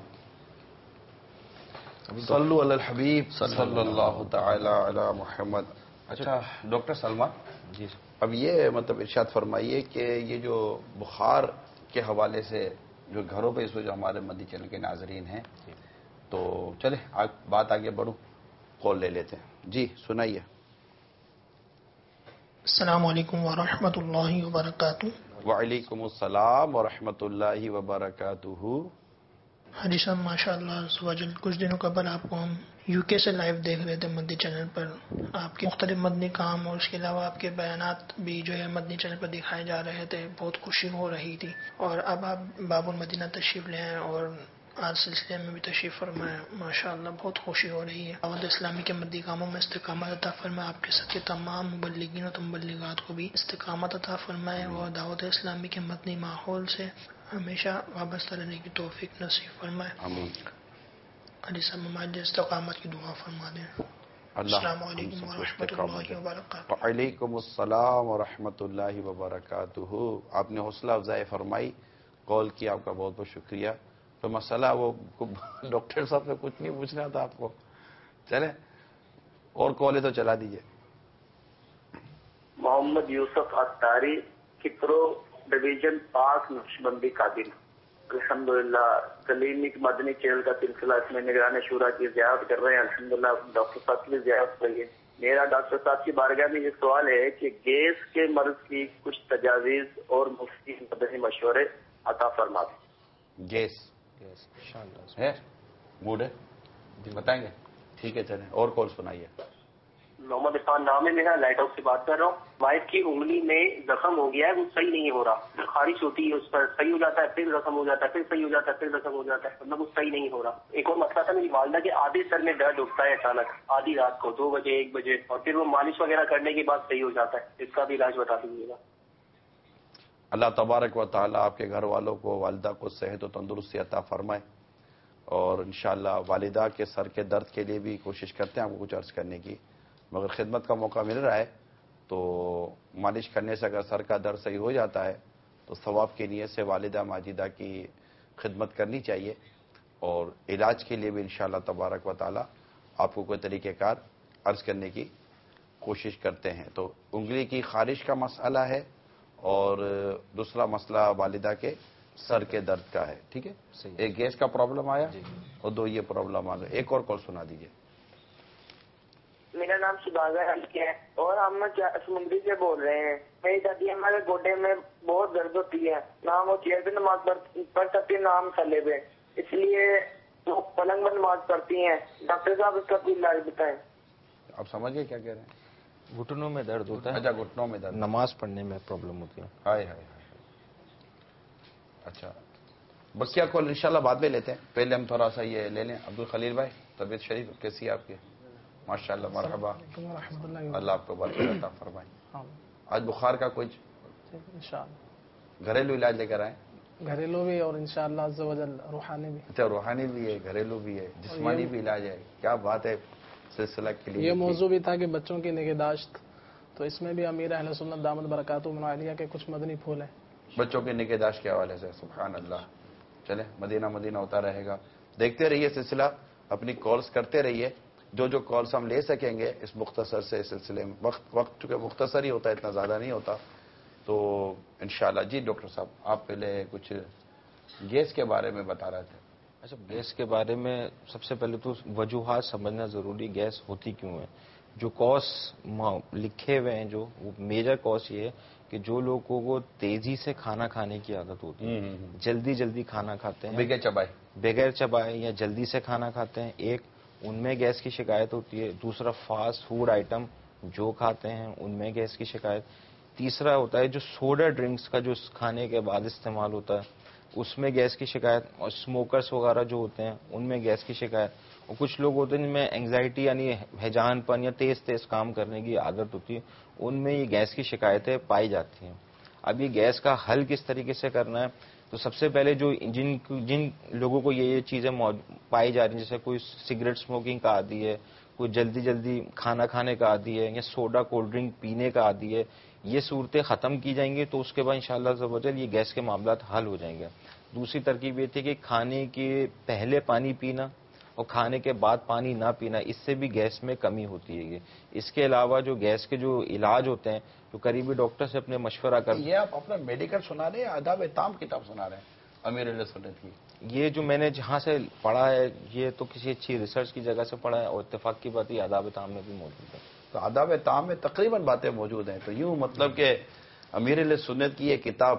صلو علی الحبیب صلی اللہ تعالی علی محمد. اچھا ڈاکٹر سلمان جی, اب یہ مطلب ارشاد فرمائیے کہ یہ جو بخار کے حوالے سے جو گھروں پہ اس وقت جو ہمارے مدنی چینل کے ناظرین ہیں, تو چلے بات آگے بڑھوں, کال لے لیتے ہیں. جی سنائیے. السلام علیکم ورحمۃ اللہ وبرکاتہ. وعلیکم السلام ورحمۃ اللہ وبرکاتہ. حاجی صاحب ماشاء اللہ, کچھ دنوں قبل آپ کو ہم یو کے سے لائیو دیکھ رہے تھے مدنی چینل پر. آپ کے مختلف مدنی کام اور اس کے علاوہ آپ کے بیانات بھی جو ہے مدنی چینل پر دکھائے جا رہے تھے. بہت خوشی ہو رہی تھی. اور اب آپ باب المدینہ تشریف لے ہیں اور آج سلسلے میں بھی تشریف فرمائے. ماشاء اللہ بہت خوشی ہو رہی ہے. دعوت اسلامی کے مدنی کاموں میں استقامت عطا فرمائے. آپ کے ساتھ کے تمام مبلغین اور مبلغات کو بھی استقامت عطا فرمائے, اور دعوت اسلامی کے مدنی ماحول سے ہمیشہ وابستہ رہنے کی توفیق نصیب فرمائے. آمین. علی صاحب ہمارے استقامت کی دعا فرما دیں. السلام علیکم ورحمۃ اللہ وبرکاتہ. وعلیکم السلام ورحمۃ اللہ وبرکاتہ. آپ نے حوصلہ افزائی فرمائی, کال کی, آپ کا بہت بہت شکریہ. تو مسئلہ وہ ڈاکٹر صاحب سے کچھ نہیں پوچھنا تھا آپ کو. چلے اور کال ہے تو چلا دیجئے. محمد یوسف اتاری, کپرو ڈویژن پاک نقشبندی قابل. الحمدللہ کلینک مدنی چینل کا سلسلہ اس میں نگران شورا کی زیارت کر رہے ہیں. الحمدللہ ڈاکٹر صاحب کی زیارت کریے. میرا ڈاکٹر صاحب کی بارگاہ میں یہ سوال ہے کہ گیس کے مرض کی کچھ تجاویز اور مفتی مدنی مشورے عطا فرما دیں. گیس ہے موڈ ہے بتائیں گے. ٹھیک ہے چلیں اور کال سنائیے. محمد عرفان نام ہے میرا, لائٹ ہاؤس سے بات کر رہا ہوں. وائف کی انگلی میں زخم ہو گیا ہے, وہ صحیح نہیں ہو رہا. خارش ہوتی ہے اس پر, صحیح ہو جاتا ہے, پھر زخم ہو جاتا ہے, پھر صحیح ہو جاتا ہے, پھر زخم ہو جاتا ہے, مطلب وہ صحیح نہیں ہو رہا. ایک اور مسئلہ تھا میری والدہ کے آدھے سر میں درد اٹھتا ہے اچانک آدھی رات کو, دو بجے ایک بجے, اور پھر وہ مالش وغیرہ کرنے کے بعد صحیح ہو جاتا ہے. اس کا بھی علاج بتا دیجیے گا. اللہ تبارک و تعالیٰ آپ کے گھر والوں کو, والدہ کو صحت و تندرستی عطا فرمائے, اور انشاءاللہ والدہ کے سر کے درد کے لیے بھی کوشش کرتے ہیں آپ کو کچھ عرض کرنے کی, مگر خدمت کا موقع مل رہا ہے تو مالش کرنے سے اگر سر کا درد صحیح ہو جاتا ہے تو ثواب کی نیت سے والدہ ماجدہ کی خدمت کرنی چاہیے، اور علاج کے لیے بھی انشاءاللہ تبارک و تعالی آپ کو کوئی طریقہ کار عرض کرنے کی کوشش کرتے ہیں۔ تو انگلی کی خارش کا مسئلہ ہے، اور دوسرا مسئلہ والدہ کے سر کے درد کا ہے، ٹھیک ہے؟ ایک گیس کا پرابلم آیا اور دو یہ پرابلم آ گیا۔ ایک اور کال سنا دیجیے۔ میرا نام شبازہ حلقی ہے اور ہم سمندری سے بول رہے ہیں۔ میری دادی ہمارے گوڈے میں بہت درد ہوتی ہے، نہ وہ چیئر پہ نماز پڑھ سکتی نہ ہم تھلے پہ، اس لیے وہ پلنگ پر نماز پڑھتی ہیں۔ ڈاکٹر صاحب اس کا کوئی علاج بتائیں۔ آپ سمجھ گئے کیا کہہ رہے ہیں؟ گھٹنوں میں درد ہوتا ہے، اچھا گھٹنوں میں درد، نماز پڑھنے میں پرابلم ہوتی ہے۔ ہائے ہائے ہائے، اچھا بقیہ کال انشاءاللہ بعد میں لیتے ہیں، پہلے ہم تھوڑا سا یہ لے لیں۔ عبد الخلیل بھائی، طبیعت شریف کیسی ہے آپ کی؟ ماشاءاللہ، مرحبا، اللہ آپ کو برکت عطا فرمائے۔ آج بخار کا کچھ گھریلو علاج لے کر آئے؟ گھریلو بھی اور انشاءاللہ عز و جل روحانی بھی۔ اچھا روحانی بھی ہے، گھریلو بھی ہے، جسمانی بھی علاج ہے، کیا بات ہے سلسلہ کے لیے۔ یہ موضوع بھی تھا کہ بچوں کی نگہداشت، تو اس میں بھی امیر اہل سنت دامت برکاتہم عالیہ کے کچھ مدنی پھول ہیں بچوں کے نگہداشت کے حوالے سے۔ سبحان اللہ، چلیں مدینہ مدینہ ہوتا رہے گا، دیکھتے رہیے سلسلہ، اپنی کالز کرتے رہیے، جو جو کالز ہم لے سکیں گے اس مختصر سے سلسلے میں، وقت وقت چونکہ مختصر ہی ہوتا ہے، اتنا زیادہ نہیں ہوتا، تو انشاءاللہ۔ جی ڈاکٹر صاحب، آپ پہلے کچھ گیس کے بارے میں بتا رہے تھے۔ اچھا، گیس کے بارے میں سب سے پہلے تو وجوہات سمجھنا ضروری، گیس ہوتی کیوں ہے۔ جو کاز لکھے ہوئے ہیں، جو وہ میجر کاز یہ ہے کہ جو لوگوں کو تیزی سے کھانا کھانے کی عادت ہوتی ہے، جلدی جلدی کھانا کھاتے ہیں، بغیر چبائے بغیر چبائے یا جلدی سے کھانا کھاتے ہیں، ایک ان میں گیس کی شکایت ہوتی ہے۔ دوسرا فاسٹ فوڈ آئٹم جو کھاتے ہیں ان میں گیس کی شکایت۔ تیسرا ہوتا ہے جو سوڈا ڈرنکس کا جو کھانے کے بعد استعمال ہوتا ہے اس میں گیس کی شکایت، اور اسموکرس وغیرہ جو ہوتے ہیں ان میں گیس کی شکایت، اور کچھ لوگ ہوتے ہیں جن میں انگزائٹی یعنی ہیجان پن یا تیز تیز کام کرنے کی عادت ہوتی ہے، ان میں یہ گیس کی شکایتیں پائی جاتی ہیں۔ اب یہ گیس کا حل کس طریقے سے کرنا ہے، تو سب سے پہلے جو جن جن لوگوں کو یہ یہ چیزیں پائی جا رہی ہیں، جیسے کوئی سگریٹ اسموکنگ کا عادی ہے، کوئی جلدی جلدی کھانا کھانے کا عادی ہے، یا سوڈا کولڈ ڈرنک پینے کا عادی ہے، یہ صورتیں ختم کی جائیں گی تو اس کے بعد انشاءاللہ عز و جل یہ گیس کے معاملات حل ہو جائیں گے۔ دوسری ترکیب یہ تھی کہ کھانے کے پہلے پانی پینا اور کھانے کے بعد پانی نہ پینا، اس سے بھی گیس میں کمی ہوتی ہے۔ اس کے علاوہ جو گیس کے جو علاج ہوتے ہیں، جو قریبی ڈاکٹر سے اپنے مشورہ کر، یہ آپ اپنا میڈیکل سنا رہے ہیں، آداب تام کتاب سنا رہے ہیں امیر اہل سنت کی؟ یہ جو میں نے جہاں سے پڑھا ہے یہ تو کسی اچھی ریسرچ کی جگہ سے پڑھا ہے، اور اتفاق کی بات یہ آداب تام میں بھی موجود ہے۔ تو آداب تام میں تقریباً باتیں موجود ہیں، تو یوں مطلب کہ امیر اہل سنت کی یہ کتاب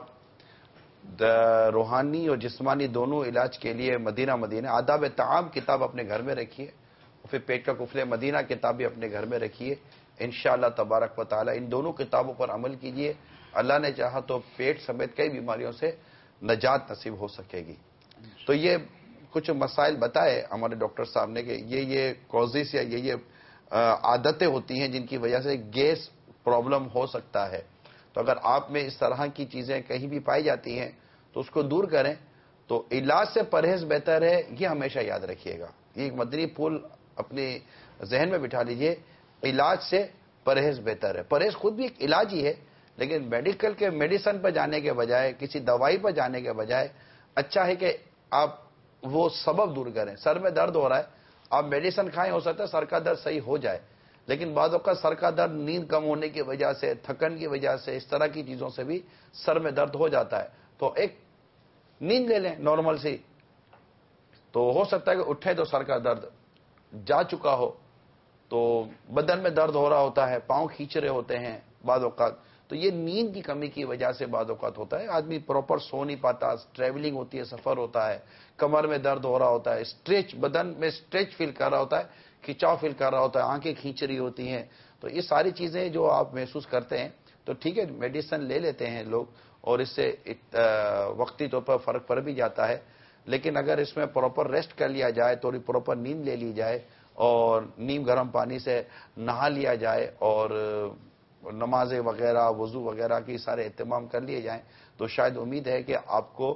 روحانی اور جسمانی دونوں علاج کے لیے مدینہ مدینہ، آداب طعام کتاب اپنے گھر میں رکھیے، اور پھر پیٹ کا کفل مدینہ کتاب بھی اپنے گھر میں رکھیے، انشاءاللہ تبارک و تعالی ان دونوں کتابوں پر عمل کیجیے، اللہ نے چاہا تو پیٹ سمیت کئی بیماریوں سے نجات نصیب ہو سکے گی۔ تو یہ کچھ مسائل بتائے ہمارے ڈاکٹر صاحب نے کہ یہ یہ کازز یا یہ یہ عادتیں ہوتی ہیں جن کی وجہ سے گیس پرابلم ہو سکتا ہے۔ تو اگر آپ میں اس طرح کی چیزیں کہیں بھی پائی جاتی ہیں تو اس کو دور کریں، تو علاج سے پرہیز بہتر ہے، یہ ہمیشہ یاد رکھیے گا۔ یہ ایک مدنی پھول اپنے ذہن میں بٹھا لیجئے، علاج سے پرہیز بہتر ہے۔ پرہیز خود بھی ایک علاج ہی ہے، لیکن میڈیکل کے میڈیسن پر جانے کے بجائے، کسی دوائی پر جانے کے بجائے اچھا ہے کہ آپ وہ سبب دور کریں۔ سر میں درد ہو رہا ہے، آپ میڈیسن کھائیں، ہو سکتا ہے سر کا درد صحیح ہو جائے، لیکن بعض اوقات سر کا درد نیند کم ہونے کی وجہ سے، تھکن کی وجہ سے، اس طرح کی چیزوں سے بھی سر میں درد ہو جاتا ہے۔ تو ایک نیند لے لیں نارمل سی، تو ہو سکتا ہے کہ اٹھیں تو سر کا درد جا چکا ہو، تو بدن میں درد ہو رہا ہوتا ہے، پاؤں کھینچ رہے ہوتے ہیں بعض اوقات، تو یہ نیند کی کمی کی وجہ سے بعض اوقات ہوتا ہے۔ آدمی پراپر سو نہیں پاتا، ٹریولنگ ہوتی ہے، سفر ہوتا ہے، کمر میں درد ہو رہا ہوتا ہے، اسٹریچ بدن میں اسٹریچ فیل کر رہا ہوتا ہے، کھینچاؤ فیل کر رہا ہوتا ہے، آنکھیں کھینچ رہی ہوتی ہیں، تو یہ ساری چیزیں جو آپ محسوس کرتے ہیں تو ٹھیک ہے میڈیسن لے لیتے ہیں لوگ، اور اس سے وقتی طور پر فرق پڑ بھی جاتا ہے، لیکن اگر اس میں پراپر ریسٹ کر لیا جائے، تھوڑی پراپر نیند لے لی جائے، اور نیم گرم پانی سے نہا لیا جائے، اور نمازیں وغیرہ وضو وغیرہ کی سارے اہتمام کر لیے جائیں، تو شاید امید ہے کہ آپ کو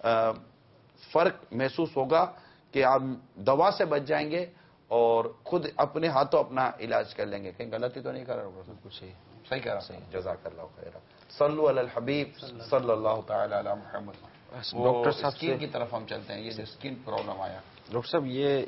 فرق محسوس ہوگا کہ آپ دوا سے بچ جائیں گے اور خود اپنے ہاتھوں اپنا علاج کر لیں گے۔ کہیں غلطی تو نہیں کر رہا؟ کچھ صحیح کہہ رہا ہوں. جزاک اللہ خیر. صلو علی الحبیب صلی اللہ تعالی علی محمد. ڈاکٹر صاحب اسکن کی طرف ہم چلتے ہیں. یہ جو اسکن پرابلم آیا ڈاکٹر صاحب، یہ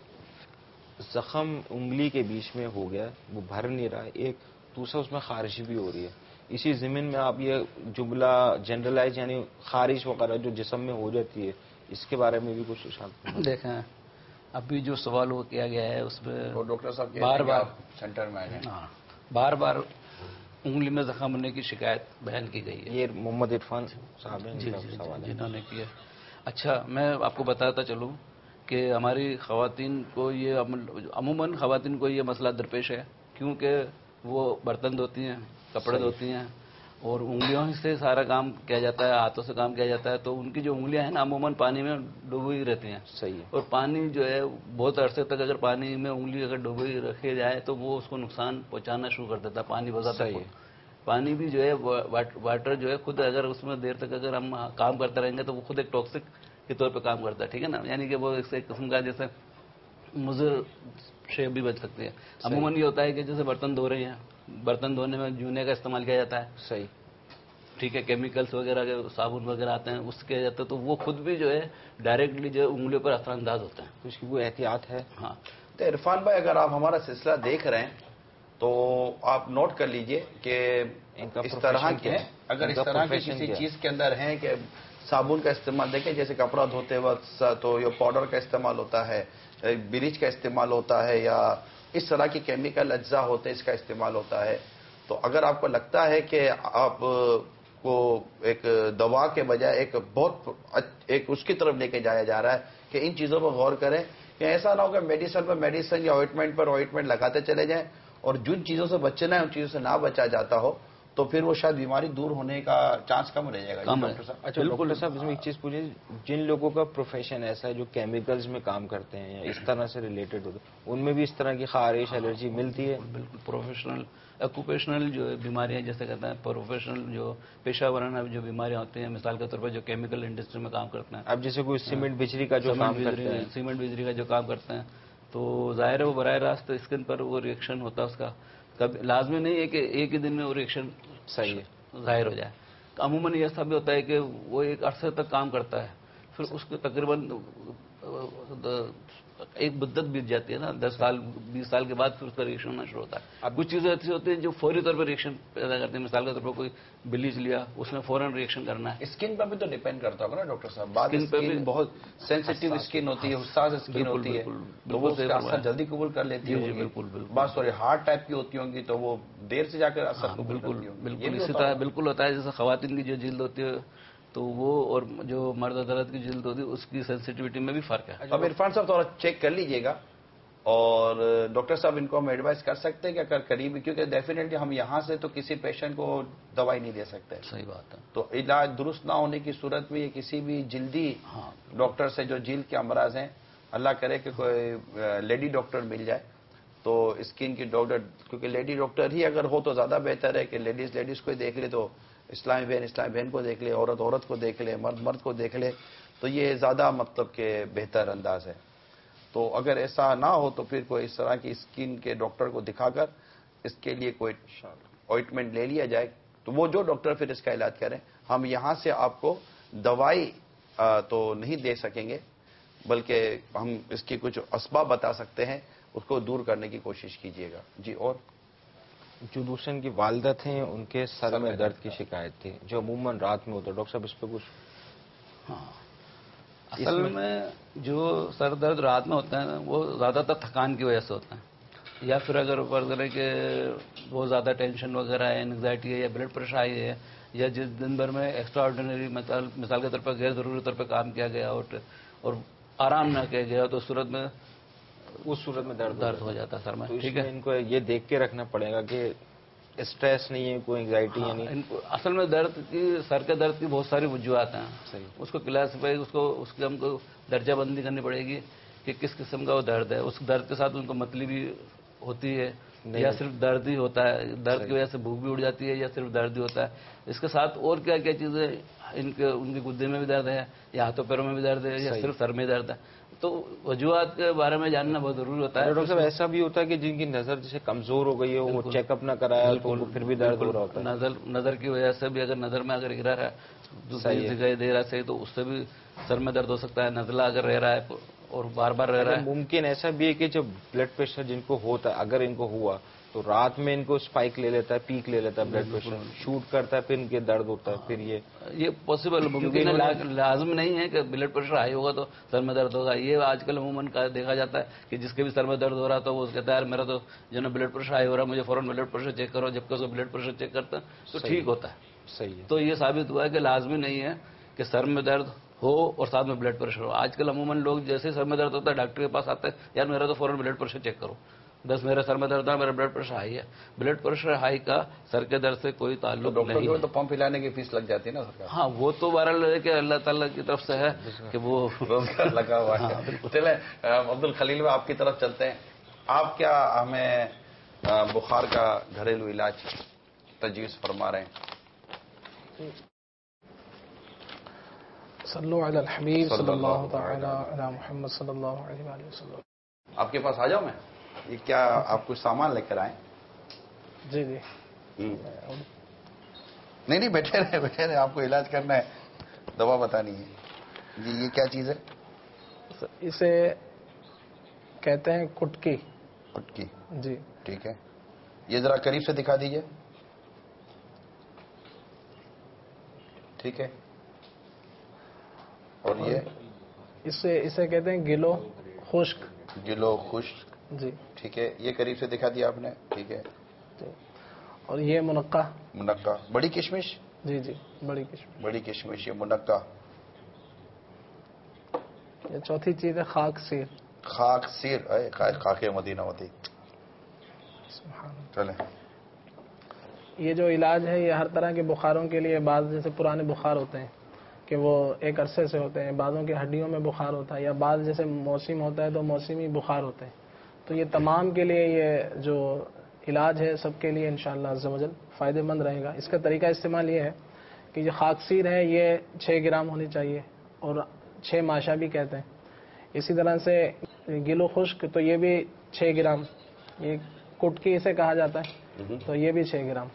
زخم انگلی کے بیچ میں ہو گیا، وہ بھر نہیں رہا ہے، ایک دوسرا اس میں خارش بھی ہو رہی ہے. اسی ضمن میں آپ یہ جملہ جنرلائز یعنی خارش وغیرہ جو جسم میں ہو جاتی ہے، اس کے بارے میں بھی کچھ اشارت دیکھیں. ابھی جو سوال وہ کیا گیا ہے اس میں ڈاکٹر صاحب بار بار سینٹر میں آئے ہیں، بار بار انگلی میں زخم ہونے کی شکایت بیان کی گئی ہے. یہ محمد عرفان صاحب ہیں جی جی جنہوں نے کیا. اچھا، میں آپ کو بتاتا چلوں کہ ہماری خواتین کو یہ عموماً خواتین کو یہ مسئلہ درپیش ہے، کیونکہ وہ برتن دھوتی ہیں، کپڑے دھوتی ہیں، اور انگلیوں سے سارا کام کیا جاتا ہے، ہاتھوں سے کام کیا جاتا ہے. تو ان کی جو انگلیاں ہیں نا عموماً پانی میں ڈوبی رہتی ہیں. صحیح ہے. اور پانی جو ہے بہت عرصے تک اگر پانی میں انگلی اگر ڈوبی رکھی جائے تو وہ اس کو نقصان پہنچانا شروع کر دیتا ہے. پانی بذات خود پانی بھی جو ہے واٹر جو ہے خود اگر اس میں دیر تک اگر ہم کام کرتے رہیں گے تو وہ خود ایک ٹاکسک کے طور پہ کام کرتا ہے. ٹھیک ہے نا، یعنی کہ وہ ایک قسم کا جیسے مضر شے بھی بچ سکتی ہے. عموماً یہ ہوتا ہے کہ جیسے برتن دھو رہے ہیں، برتن دھونے میں جونے کا استعمال کیا جاتا ہے. صحیح. ٹھیک ہے، کیمیکلس وغیرہ کے صابن وغیرہ آتے ہیں اس کیا جاتا ہے، تو وہ خود بھی جو ہے ڈائریکٹلی جو ہے انگلیوں پر اثر انداز ہوتا ہے. اس کی کوئی احتیاط ہے؟ ہاں. تو عرفان بھائی، اگر آپ ہمارا سلسلہ دیکھ رہے ہیں تو آپ نوٹ کر لیجئے کہ اس طرح کے اگر اس طرح کی کسی چیز کے اندر ہیں کہ صابن کا استعمال دیکھیں، جیسے کپڑا دھوتے وقت تو یہ پاؤڈر کا استعمال ہوتا ہے، بلیچ کا استعمال ہوتا ہے، یا اس طرح کی کیمیکل اجزاء ہوتے ہیں اس کا استعمال ہوتا ہے. تو اگر آپ کو لگتا ہے کہ آپ کو ایک دوا کے بجائے ایک بہت ایک اس کی طرف لے کے جایا جا رہا ہے کہ ان چیزوں پر غور کریں کہ ایسا نہ ہو کہ میڈیسن پر میڈیسن یا آئنٹمنٹ پر آئنٹمنٹ لگاتے چلے جائیں اور جن چیزوں سے بچنا ہے ان چیزوں سے نہ بچا جاتا ہو تو پھر وہ شاید بیماری دور ہونے کا چانس کم رہ جائے گا. ڈاکٹر صاحب، اچھا ڈاکٹر صاحب، اس میں ایک چیز پوچھیں، جن لوگوں کا پروفیشن ایسا ہے جو کیمیکلز میں کام کرتے ہیں یا اس طرح سے ریلیٹڈ ہوتے ہیں، ان میں بھی اس طرح کی خارش الرجی ملتی ہے؟ بالکل. پروفیشنل آکوپیشنل جو بیماریاں جیسے کہتے ہیں، پروفیشنل جو پیشہ ورانہ جو بیماریاں ہوتی ہیں، مثال کے طور پر جو کیمیکل انڈسٹری میں کام کرتے ہیں، اب جیسے کوئی سیمنٹ بجری کا جو کام کرتے ہیں، سیمنٹ بجری کا جو کام کرتے ہیں، تو ظاہر ہے وہ براہ راست اسکن پر وہ ریئیکشن ہوتا ہے اس کا. کبھی لازمی نہیں ہے کہ ایک ہی دن میں وہ ریئیکشن صحیح ہے ظاہر ہو جائے. عموماً یہ ایسا بھی ہوتا ہے کہ وہ ایک عرصے تک کام کرتا ہے، پھر اس کو تقریباً ایک مدت بیت جاتی ہے نا، دس سال بیس سال کے بعد پھر اس کا ریئیکشن ہونا شروع ہوتا ہے. اب کچھ چیزیں ایسی ہوتی ہیں جو فوری طور پر ریئیکشن پیدا کرتی ہیں. مثال کے طور پر کوئی بلیچ لیا، اس میں فوراً ریئیکشن کرنا ہے. اسکن پر بھی تو ڈیپینڈ کرتا ہوگا نا ڈاکٹر صاحب. بعض اسکن بہت سینسیٹیو اسکن ہوتی ہے، حساس اسکن ہوتی ہے، تو وہ اس کا اثر جلدی قبول کر لیتی ہے. بالکل بالکل. بعض سوری ہارڈ ٹائپ کی ہوتی ہوں گی تو وہ دیر سے جا کر اثر قبول کرتی ہوں. بالکل اسی طرح بالکل ہوتا ہے. جیسے خواتین کی جو جلد ہوتی ہے تو وہ اور جو مرد حضرات کی جلد ہوتی ہے اس کی سینسیٹیوٹی میں بھی فرق ہے. اب عرفان صاحب تھوڑا چیک کر لیجئے گا، اور ڈاکٹر صاحب ان کو ہم ایڈوائز کر سکتے ہیں کہ اگر قریب، کیونکہ ڈیفینیٹلی ہم یہاں سے تو کسی پیشنٹ کو دوائی نہیں دے سکتے. صحیح بات ہے. تو علاج درست نہ ہونے کی صورت میں یہ کسی بھی جلدی ڈاکٹر سے جو جلد کے امراض ہیں، اللہ کرے کہ کوئی لیڈی ڈاکٹر مل جائے تو اسکن کی ڈاکٹر، کیونکہ لیڈی ڈاکٹر ہی اگر ہو تو زیادہ بہتر ہے کہ لیڈیز لیڈیز کو دیکھ لے، تو اسلامی بہن اسلامی بہن کو دیکھ لے، عورت عورت کو دیکھ لے، مرد مرد کو دیکھ لے، تو یہ زیادہ مطلب کہ بہتر انداز ہے. تو اگر ایسا نہ ہو تو پھر کوئی اس طرح کی اسکن کے ڈاکٹر کو دکھا کر اس کے لیے کوئی آئنٹمنٹ لے لیا جائے، تو وہ جو ڈاکٹر پھر اس کا علاج کریں. ہم یہاں سے آپ کو دوائی تو نہیں دے سکیں گے، بلکہ ہم اس کی کچھ اسباب بتا سکتے ہیں، اس کو دور کرنے کی کوشش کیجیے گا. جی. اور جو دوسرے کی والدہ تھیں ان کے سر میں درد کی شکایت تھی جو عموماً رات میں ہوتا ہے، ڈاکٹر صاحب اس پہ کچھ؟ ہاں، اصل میں جو سر درد رات میں ہوتا ہے وہ زیادہ تر تھکان کی وجہ سے ہوتا ہے، یا پھر اگر فرض کرے کہ بہت زیادہ ٹینشن وغیرہ ہے، انگزائٹی ہے، یا بلڈ پریشر آئی ہے، یا جس دن بھر میں ایکسٹرا آرڈینری مثال کے طور پر غیر ضروری طور پہ کام کیا گیا اور آرام نہ کیا گیا، تو اس صورت میں اس صورت میں درد درد ہو جاتا ہے سر میں. ٹھیک ہے، ان کو یہ دیکھ کے رکھنا پڑے گا کہ اسٹریس نہیں ہے، کوئی انگزائٹی ہے نہیں. اصل میں درد کی، سر کے درد کی بہت ساری وجوہات ہیں. صحیح. اس کو کلاسیفائی، اس کو اس کی ہم کو درجہ بندی کرنی پڑے گی کہ کس قسم کا وہ درد ہے. اس درد کے ساتھ ان کو متلی بھی ہوتی ہے یا صرف درد ہی ہوتا ہے، درد کی وجہ سے بھوک بھی اڑ جاتی ہے، یا صرف درد ہی ہوتا ہے. اس کے ساتھ اور کیا کیا چیزیں، ان کے ان کے گدے میں بھی درد ہے، یا ہاتھوں پیروں میں بھی درد ہے، یا صرف سر میں درد ہے. تو وجوہات کے بارے میں جاننا بہت ضروری ہوتا ہے. ڈاکٹر صاحب ایسا بھی ہوتا ہے کہ جن کی نظر جیسے کمزور ہو گئی ہے وہ چیک اپ نہ کرایا تو ان کو پھر بھی درد ہو رہا ہوتا ہے. نظر نظر کی وجہ سے بھی اگر نظر میں اگر گرا ہے دوسری جگہ دے رہا ہے تو اس سے بھی سر میں درد ہو سکتا ہے. نزلہ اگر رہ رہا ہے اور بار بار رہ رہا ہے. ممکن ایسا بھی ہے کہ جب بلڈ پریشر جن کو ہوتا ہے اگر ان کو ہوا تو رات میں ان کو اسپائک لے لیتا ہے, پیک لے لیتا ہے, بلڈ پریشر شوٹ کرتا ہے, پھر ان کے درد ہوتا ہے. پھر یہ یہ پاسبل ممکن لازم نہیں ہے کہ بلڈ پریشر ہائی ہوگا تو سر میں درد ہوگا. یہ آج کل عموماً دیکھا جاتا ہے کہ جس کے بھی سر میں درد ہو رہا تو وہ کہتا ہے میرا تو جو نا بلڈ پریشر ہائی ہو رہا ہے, مجھے فوراً بلڈ پریشر چیک کرو. جبکہ اس کو بلڈ پریشر چیک کرتا ہے تو ٹھیک ہوتا ہے. صحیح ہے. تو یہ ثابت ہوا ہے کہ لازمی نہیں ہے کہ سر میں درد ہو اور ساتھ میں بلڈ پریشر ہو. آج کل عموماً لوگ جیسے سر میں درد ہوتا ہے ڈاکٹر کے پاس آتے ہیں, یار میرا تو فوراً بلڈ پریشر چیک کرو, بس میرا سر میں درد ہے, میرا بلڈ پریشر ہائی ہے. بلڈ پریشر ہائی کا سر کے درد سے کوئی تعلق نہیں ہے. تو پمپ ہلانے کی فیس لگ جاتی ہے نا سرکار. ہاں وہ تو بہرحال ہے کہ اللہ تعالیٰ کی طرف سے ہے کہ وہ لگا ہوا ہے. چلیں عبد الخلیل میں آپ کی طرف چلتے ہیں. آپ کیا ہمیں بخار کا گھریلو علاج تجویز فرما رہے ہیں؟ صلو علی الحبیب صلی اللہ تعالی علی محمد صلی اللہ علیہ وآلہ وسلم. آپ کے پاس آ جاؤ میں. یہ کیا آپ کچھ سامان لے کر آئیں؟ جی جی نہیں نہیں بیٹھے رہے بیٹھے رہے آپ کو علاج کرنا ہے, دوا بتانی ہے. جی یہ کیا چیز ہے؟ اسے کہتے ہیں کٹکی. کٹکی جی ٹھیک ہے. یہ ذرا قریب سے دکھا دیجئے. ٹھیک ہے. اور یہ اسے اسے کہتے ہیں گلو خشک. گلو خشک جی ٹھیک ہے. یہ قریب سے دکھا دیا آپ نے. ٹھیک ہے. اور یہ منقع. منقع بڑی کشمش. جی جی بڑی کشمش. بڑی کشمش یہ منقع. یہ چوتھی چیز ہے خاک سیر. خاک سیر اے خاک مدینہ ہوتی. چلیں. یہ جو علاج ہے یہ ہر طرح کے بخاروں کے لیے, بعض جیسے پرانے بخار ہوتے ہیں کہ وہ ایک عرصے سے ہوتے ہیں, بعضوں کی ہڈیوں میں بخار ہوتا ہے, یا بعض جیسے موسم ہوتا ہے تو موسمی بخار ہوتے ہیں. تو یہ تمام کے لیے یہ جو علاج ہے سب کے لیے انشاءاللہ عز و جل فائدہ مند رہے گا. اس کا طریقہ استعمال یہ ہے کہ یہ خاکسیر ہے یہ چھ گرام ہونی چاہیے, اور چھ ماشا بھی کہتے ہیں. اسی طرح سے گلو خشک تو یہ بھی چھ گرام, یہ کٹکی اسے کہا جاتا ہے تو یہ بھی چھ گرام.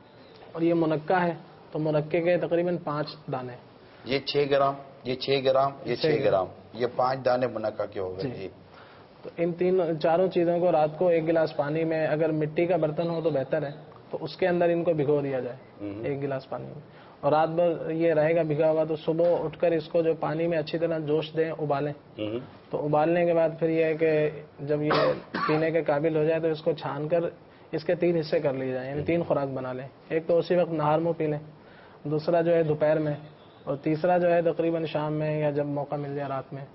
اور یہ منقع ہے تو منقع کے تقریباً پانچ دانے. یہ چھ گرام یہ چھ گرام یہ چھ گرام یہ پانچ دانے منقع کے ہو گئے. جی تو ان تین چاروں چیزوں کو رات کو ایک گلاس پانی میں, اگر مٹی کا برتن ہو تو بہتر ہے, تو اس کے اندر ان کو بھگو دیا جائے ایک گلاس پانی میں, اور رات بھر یہ رہے گا بھگا ہوا. تو صبح اٹھ کر اس کو جو پانی میں اچھی طرح جوش دیں, ابالیں. تو ابالنے کے بعد پھر یہ ہے کہ جب یہ پینے کے قابل ہو جائے تو اس کو چھان کر اس کے تین حصے کر لیے جائیں, یعنی تین خوراک بنا لیں. ایک تو اسی وقت نہار منہ پی لیں, دوسرا جو ہے دوپہر میں, اور تیسرا جو ہے تقریباً شام میں یا جب موقع مل جائے رات میں.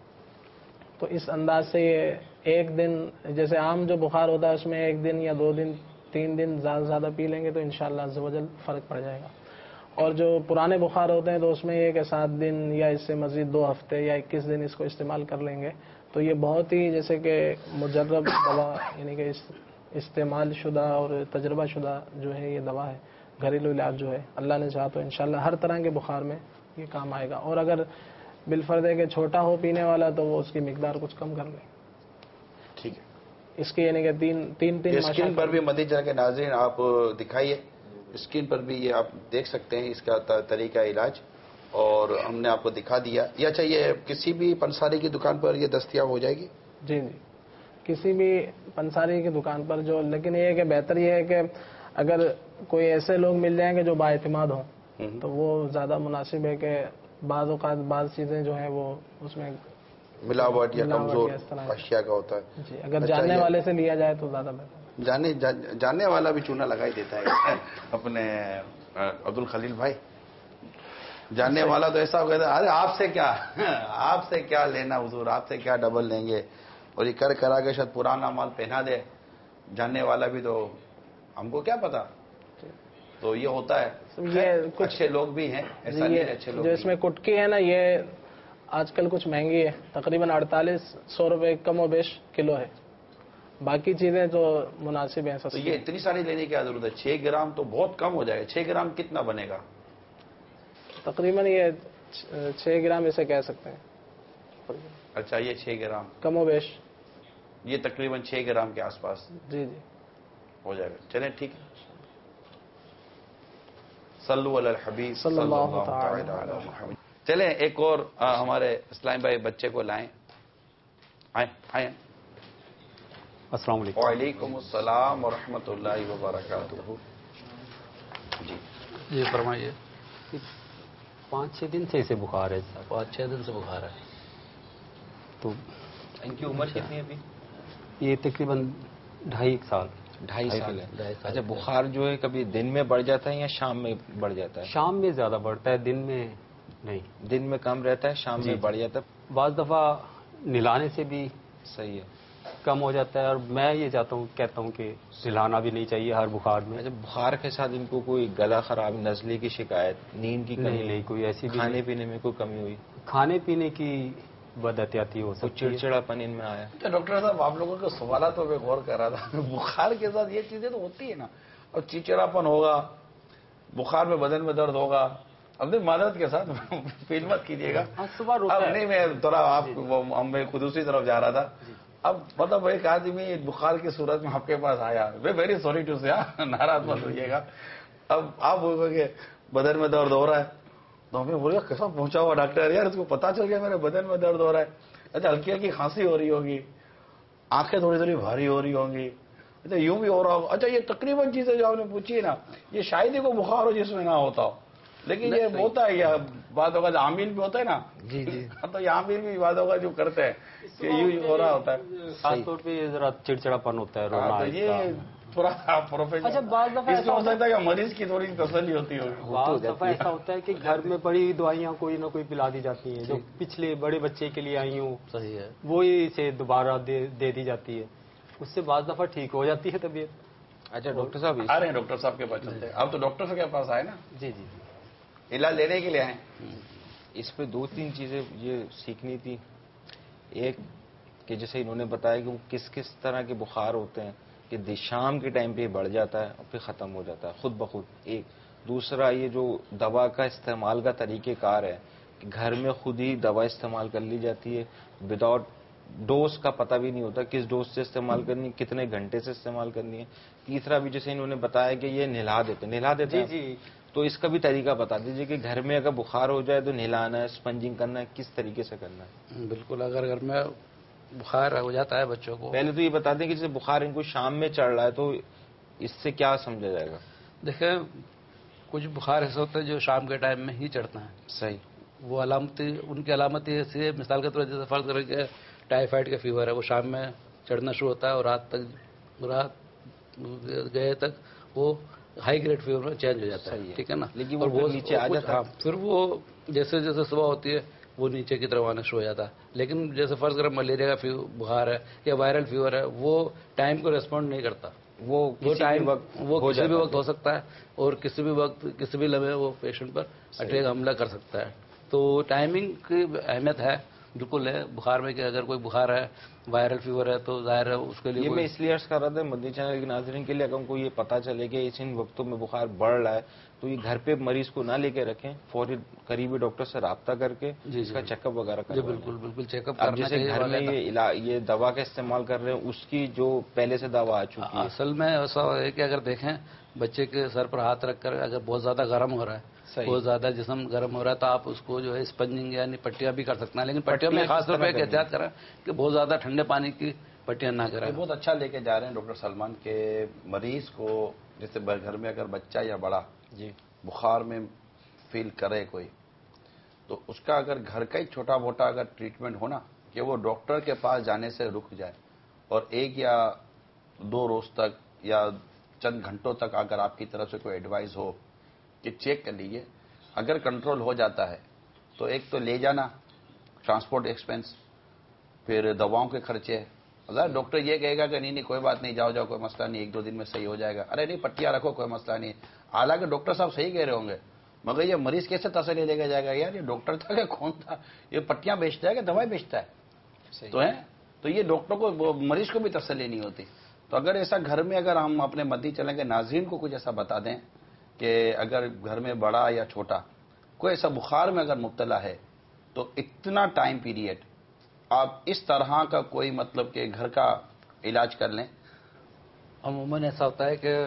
تو اس انداز سے یہ ایک دن, جیسے عام جو بخار ہوتا ہے اس میں ایک دن یا دو دن تین دن زیادہ سے زیادہ پی لیں گے تو انشاءاللہ عز و جل فرق پڑ جائے گا. اور جو پرانے بخار ہوتے ہیں تو اس میں یہ کہ سات دن یا اس سے مزید دو ہفتے یا اکیس دن اس کو استعمال کر لیں گے تو یہ بہت ہی جیسے کہ مجرب دوا, یعنی کہ استعمال شدہ اور تجربہ شدہ جو ہے یہ دوا ہے, گھریلو علاج جو ہے. اللہ نے چاہا تو انشاءاللہ ہر طرح کے بخار میں یہ کام آئے گا. اور اگر بالفرض ہے کہ چھوٹا ہو پینے والا تو وہ اس کی مقدار کچھ کم کر لیں. ٹھیک ہے. اس کی یعنی کہ تین تین تین اسکرین پر بھی مدنی چینل کے ناظرین آپ دکھائیے, اسکرین پر بھی یہ آپ دیکھ سکتے ہیں اس کا طریقہ علاج, اور ہم نے آپ کو دکھا دیا. یا چاہیے کسی بھی پنساری کی دکان پر یہ دستیاب ہو جائے گی؟ جی جی کسی بھی پنساری کی دکان پر جو, لیکن یہ ہے کہ بہتر یہ ہے کہ اگر کوئی ایسے لوگ مل جائیں گے جو بااعتماد ہوں تو وہ زیادہ مناسب ہے, کہ بعض اوقات بعض چیزیں جو ہیں وہ اس میں ملاوٹ یا کمزور اشیاء کا ہوتا ہے. جی اگر جاننے والے سے لیا جائے تو زیادہ بہتر. جانے جاننے والا بھی چونا لگا ہی دیتا ہے اپنے عبد الخلیل بھائی. جاننے والا تو ایسا ہو گیا تھا, ارے آپ سے کیا آپ سے کیا لینا حضور, آپ سے کیا ڈبل لیں گے, اور یہ کر کرا کے شاید پرانا مال پہنا دے. جاننے والا بھی تو ہم کو کیا پتا. تو یہ ہوتا ہے. یہ کچھ اچھے لوگ بھی ہیں, ایسا نہیں اچھے لوگ جو اس میں کٹکی ہے نا, یہ آج کل کچھ مہنگی ہے, تقریباً اڑتالیس سو روپے کم و بیش کلو ہے. باقی چیزیں تو مناسب ہیں. تو یہ اتنی ساری لینے کی کیا ضرورت ہے؟ چھ گرام تو بہت کم ہو جائے گا. چھ گرام کتنا بنے گا؟ تقریباً یہ چھ گرام اسے کہہ سکتے ہیں. اچھا یہ چھ گرام کم و بیش یہ تقریباً چھ گرام کے آس پاس جی جی ہو جائے گا. چلیں ٹھیک ہے. صلو علی الحبیب صلی اللہ تعالی علی محمد. چلیں ایک اور ہمارے اسلام بھائی بچے کو لائیں. آئیں آئیں. السلام علیکم. وعلیکم السلام ورحمۃ اللہ وبرکاتہ. جی جی فرمائیے. پانچ چھ دن سے اسے بخار ہے. پانچ چھ دن سے بخار ہے. تو ان کی عمر کتنی ہے ابھی؟ یہ تقریباً ڈھائی سال. ڈھائی سال ہے. اچھا بخار جو ہے کبھی دن میں بڑھ جاتا ہے یا شام میں بڑھ جاتا ہے؟ شام میں زیادہ بڑھتا ہے، دن میں نہیں. دن میں کم رہتا ہے، شام میں بڑھ جاتا ہے. بعض دفعہ نلانے سے بھی صحیح ہے کم ہو جاتا ہے. اور میں یہ چاہتا ہوں کہتا ہوں کہ نلانا بھی نہیں چاہیے ہر بخار میں. اچھا بخار کے ساتھ ان کو کوئی گلا خراب، نزلے کی شکایت، نیند کی کمی نہیں کوئی ایسی بھی کھانے پینے میں کوئی کمی ہوئی؟ کھانے پینے کی بد احتیاطی ہو سکتی ہے. چڑچڑاپن ان میں آیا؟ ڈاکٹر صاحب آپ لوگوں کے سوالات پہ غور کر رہا تھا. بخار کے ساتھ یہ چیزیں تو ہوتی ہے نا. اور چڑچڑاپن ہوگا، بخار میں بدن میں درد ہوگا. اب معذرت کے ساتھ فیل مت کیجیے گا. اب نہیں میں تھوڑا آپ میں خصوصی طرف جا رہا تھا. اب مطلب ایک آدمی بخار کی صورت میں آپ کے پاس آیا، ویری سوری ٹو سے، ناراض مت ہوئیے گا. اب آپ بولو گے بدن میں درد ہو رہا ہے تو ہمیں بولے گا کیسا پہنچا ہوا ڈاکٹر یار، اس کو پتا چل گیا میرے بدن میں درد ہو رہا ہے. اچھا ہلکی ہلکی کھانسی ہو رہی ہوگی، آنکھیں تھوڑی تھوڑی بھاری ہو رہی ہوں گی، اچھا یوں بھی ہو رہا ہوگا. اچھا یہ تقریباً چیزیں جو آپ نے پوچھی ہے نا، یہ شاید ہی کوئی بخار ہو جس میں نہ ہوتا ہو، لیکن یہ ہوتا ہے. یہ بات ہوگا عامل بھی ہوتا ہے نا. جی جی تو یہ عامل بھی بات ہوگا جو کرتے ہیں کہ یوں ہو رہا ہوتا ہے. خاص طور پہ ذرا چڑچڑاپن ہوتا ہے، رونا. یہ تھوڑا پروفیشنل. اچھا بعض دفعہ اس میں ہو سکتا ہے کہ مریض کی تھوڑی تسلی ہوتی ہوگی. بعض دفعہ ایسا ہوتا ہے کہ گھر میں پڑی ہوئی دوائیاں کوئی نہ کوئی پلا دی جاتی ہیں جو پچھلے بڑے بچے کے لیے آئی ہوں. صحیح ہے. وہی اسے دوبارہ دے دی جاتی ہے، اس سے بعض دفعہ ٹھیک ہو جاتی ہے طبیعت. اچھا ڈاکٹر صاحب آ رہے ہیں ڈاکٹر صاحب کے پاس چلتے ہیں. آپ تو ڈاکٹر کے پاس آئے نا. جی جی علاج لینے کے لیے آئے. اس پہ دو تین چیزیں یہ سیکھنی تھی. ایک کہ جیسے انہوں نے بتایا کہ وہ کس کس طرح کے بخار ہوتے ہیں کہ شام کے ٹائم پہ بڑھ جاتا ہے اور پھر ختم ہو جاتا ہے خود بخود. ایک دوسرا یہ جو دوا کا استعمال کا طریقہ کار ہے کہ گھر میں خود ہی دوا استعمال کر لی جاتی ہے وداؤٹ ڈوز کا پتہ بھی نہیں ہوتا کس ڈوز سے استعمال کرنی، کتنے گھنٹے سے استعمال کرنی ہے. تیسرا بھی جیسے انہوں نے بتایا کہ یہ نہلا دیتے نہلا دیتے جی جی تو اس کا بھی طریقہ بتا دیجیے کہ گھر میں اگر بخار ہو جائے تو نہلانا ہے، اسپنجنگ کرنا ہے، کس طریقے سے کرنا ہے. بالکل. اگر گھر میں بخار ہو جاتا ہے بچوں کو، پہلے تو یہ بتا دیں کہ جیسے بخار ان کو شام میں چڑھ رہا ہے تو اس سے کیا سمجھا جائے گا؟ دیکھیں کچھ بخار ایسے ہوتے ہیں جو شام کے ٹائم میں ہی چڑھتا ہے. صحیح. وہ علامتی ان کی علامت ایسی ہے، مثال کے طور پر جیسے فرض کریں کہ ٹائیفائڈ کا فیور ہے، وہ شام میں چڑھنا شروع ہوتا ہے اور رات تک رات گئے تک وہ ہائی گریڈ فیور میں چینج ہو جاتا ہے. ٹھیک ہے نا. لیکن وہ نیچے آ جاتا ہے، پھر وہ جیسے جیسے صبح ہوتی ہے وہ نیچے کی طرف آنا شروع ہو جاتا ہے. لیکن جیسے فرض کریں ملیریا کا بخار ہے یا وائرل فیور ہے، وہ ٹائم کو ریسپونڈ نہیں کرتا. وہ ٹائم وہ کسی بھی وقت ہو سکتا ہے اور کسی بھی وقت کسی بھی لمحے وہ پیشنٹ پر اٹیک حملہ کر سکتا ہے. تو ٹائمنگ کی اہمیت ہے بالکل ہے بخار میں کہ اگر کوئی بخار ہے وائرل فیور ہے تو ظاہر ہے اس کے لیے. یہ میں اس لیے عرض کر رہا تھا مدنی چینل کے ناظرین کے لیے اگر ان کو یہ پتا چلے کہ اس ان وقتوں میں بخار بڑھ رہا ہے تو یہ گھر پہ مریض کو نہ لے کے رکھیں، فوری قریبی ڈاکٹر سے رابطہ کر کے اس کا چیک اپ وغیرہ کریں. بالکل بالکل چیک اپ اب جیسے گھر میں یہ دوا کا استعمال کر رہے ہیں اس کی جو پہلے سے دوا آ چکی ہے. اصل میں ایسا ہے کہ اگر دیکھیں بچے کے سر پر ہاتھ رکھ کر اگر بہت زیادہ گرم ہو رہا ہے، بہت زیادہ جسم گرم ہو رہا ہے تو آپ اس کو جو ہے اسپنجنگ یعنی پٹیاں بھی کر سکتے ہیں. لیکن پٹیوں میں خاص طور پہ ایک احتیاط کریں کہ بہت زیادہ ٹھنڈے پانی کی پٹیاں نہ کریں. بہت اچھا لے کے جا رہے ہیں ڈاکٹر سلمان کے مریض کو جیسے گھر میں اگر بچہ یا بڑا جی بخار میں فیل کرے کوئی تو اس کا اگر گھر کا ہی چھوٹا موٹا اگر ٹریٹمنٹ ہونا کہ وہ ڈاکٹر کے پاس جانے سے رک جائے اور ایک یا دو روز تک یا چند گھنٹوں تک اگر آپ کی طرف سے کوئی ایڈوائز ہو کہ چیک کر لیجیے اگر کنٹرول ہو جاتا ہے تو ایک تو لے جانا ٹرانسپورٹ ایکسپینس، پھر دواؤں کے خرچے. ڈاکٹر یہ کہے گا کہ نہیں نہیں کوئی بات نہیں جاؤ جاؤ کوئی مسئلہ نہیں ایک دو دن میں صحیح ہو جائے گا، ارے نہیں پٹیاں رکھو کوئی مسئلہ نہیں. حالانکہ ڈاکٹر صاحب صحیح کہہ رہے ہوں گے مگر یہ مریض کیسے تسلی لے کے جائے گا یار یہ ڈاکٹر تھا کہ کون تھا، یہ پٹیاں بیچتا ہے کہ دوائی بیچتا ہے تو ہے. تو یہ ڈاکٹر کو مریض کو بھی تسلی نہیں ہوتی. تو اگر ایسا گھر میں اگر ہم اپنے مدنی چلیں گے ناظرین کو کچھ ایسا بتا دیں کہ اگر گھر میں بڑا یا چھوٹا کوئی ایسا بخار میں اگر مبتلا ہے تو اتنا ٹائم پیریڈ آپ اس طرح کا کوئی مطلب کہ گھر کا علاج کر لیں؟ عموماً ایسا ہوتا ہے کہ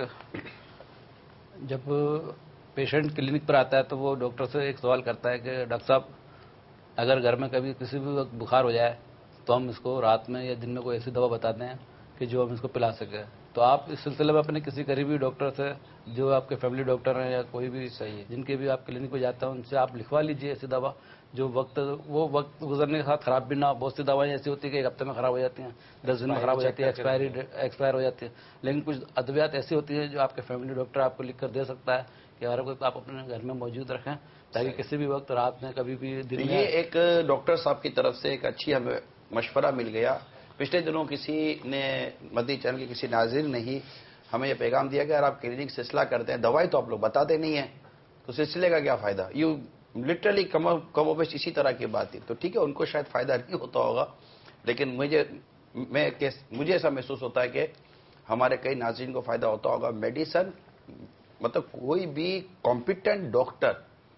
جب پیشنٹ کلینک پر آتا ہے تو وہ ڈاکٹر سے ایک سوال کرتا ہے کہ ڈاکٹر صاحب اگر گھر میں کبھی کسی بھی وقت بخار ہو جائے تو ہم اس کو رات میں یا دن میں کوئی ایسی دوا بتاتے ہیں کہ جو ہم اس کو پلا سکیں. تو آپ اس سلسلے میں اپنے کسی قریبی ڈاکٹر سے جو آپ کے فیملی ڈاکٹر ہیں یا کوئی بھی صحیح جن کے بھی آپ کلینک پہ جاتے ہیں ان سے آپ لکھوا لیجئے ایسی دوا جو وقت وہ وقت گزرنے کے ساتھ خراب بھی نہ ہو. بہت سی دوائیں ایسی ہوتی ہیں کہ ایک ہفتے میں خراب ہو جاتی ہیں, دس دن میں خراب ہو جاتی ہے, ایکسپائری ایکسپائر ہو جاتی ہے. لیکن کچھ ادویات ایسی ہوتی ہیں جو آپ کے فیملی ڈاکٹر آپ کو لکھ کر دے سکتا ہے کہ ہر وقت آپ اپنے گھر میں موجود رکھیں تاکہ کسی بھی وقت رات میں کبھی بھی دن میں. یہ ایک ڈاکٹر صاحب کی طرف سے ایک اچھی ہمیں مشورہ مل گیا. پچھلے دنوں کسی نے مدنی چینل کے کسی ناظرین نے ہی ہمیں یہ پیغام دیا کہ اگر آپ کلینک سلسلہ کرتے ہیں دوائی تو آپ لوگ بتاتے نہیں ہیں تو سلسلے کا کیا فائدہ. یو لٹرلی کم کم و بیش اسی طرح کی بات تھی. تو ٹھیک ہے ان کو شاید فائدہ نہیں ہوتا ہوگا لیکن مجھے میں مجھے ایسا محسوس ہوتا ہے کہ ہمارے کئی ناظرین کو فائدہ ہوتا ہوگا. میڈیسن مطلب کوئی بھی کمپیٹنٹ ڈاکٹر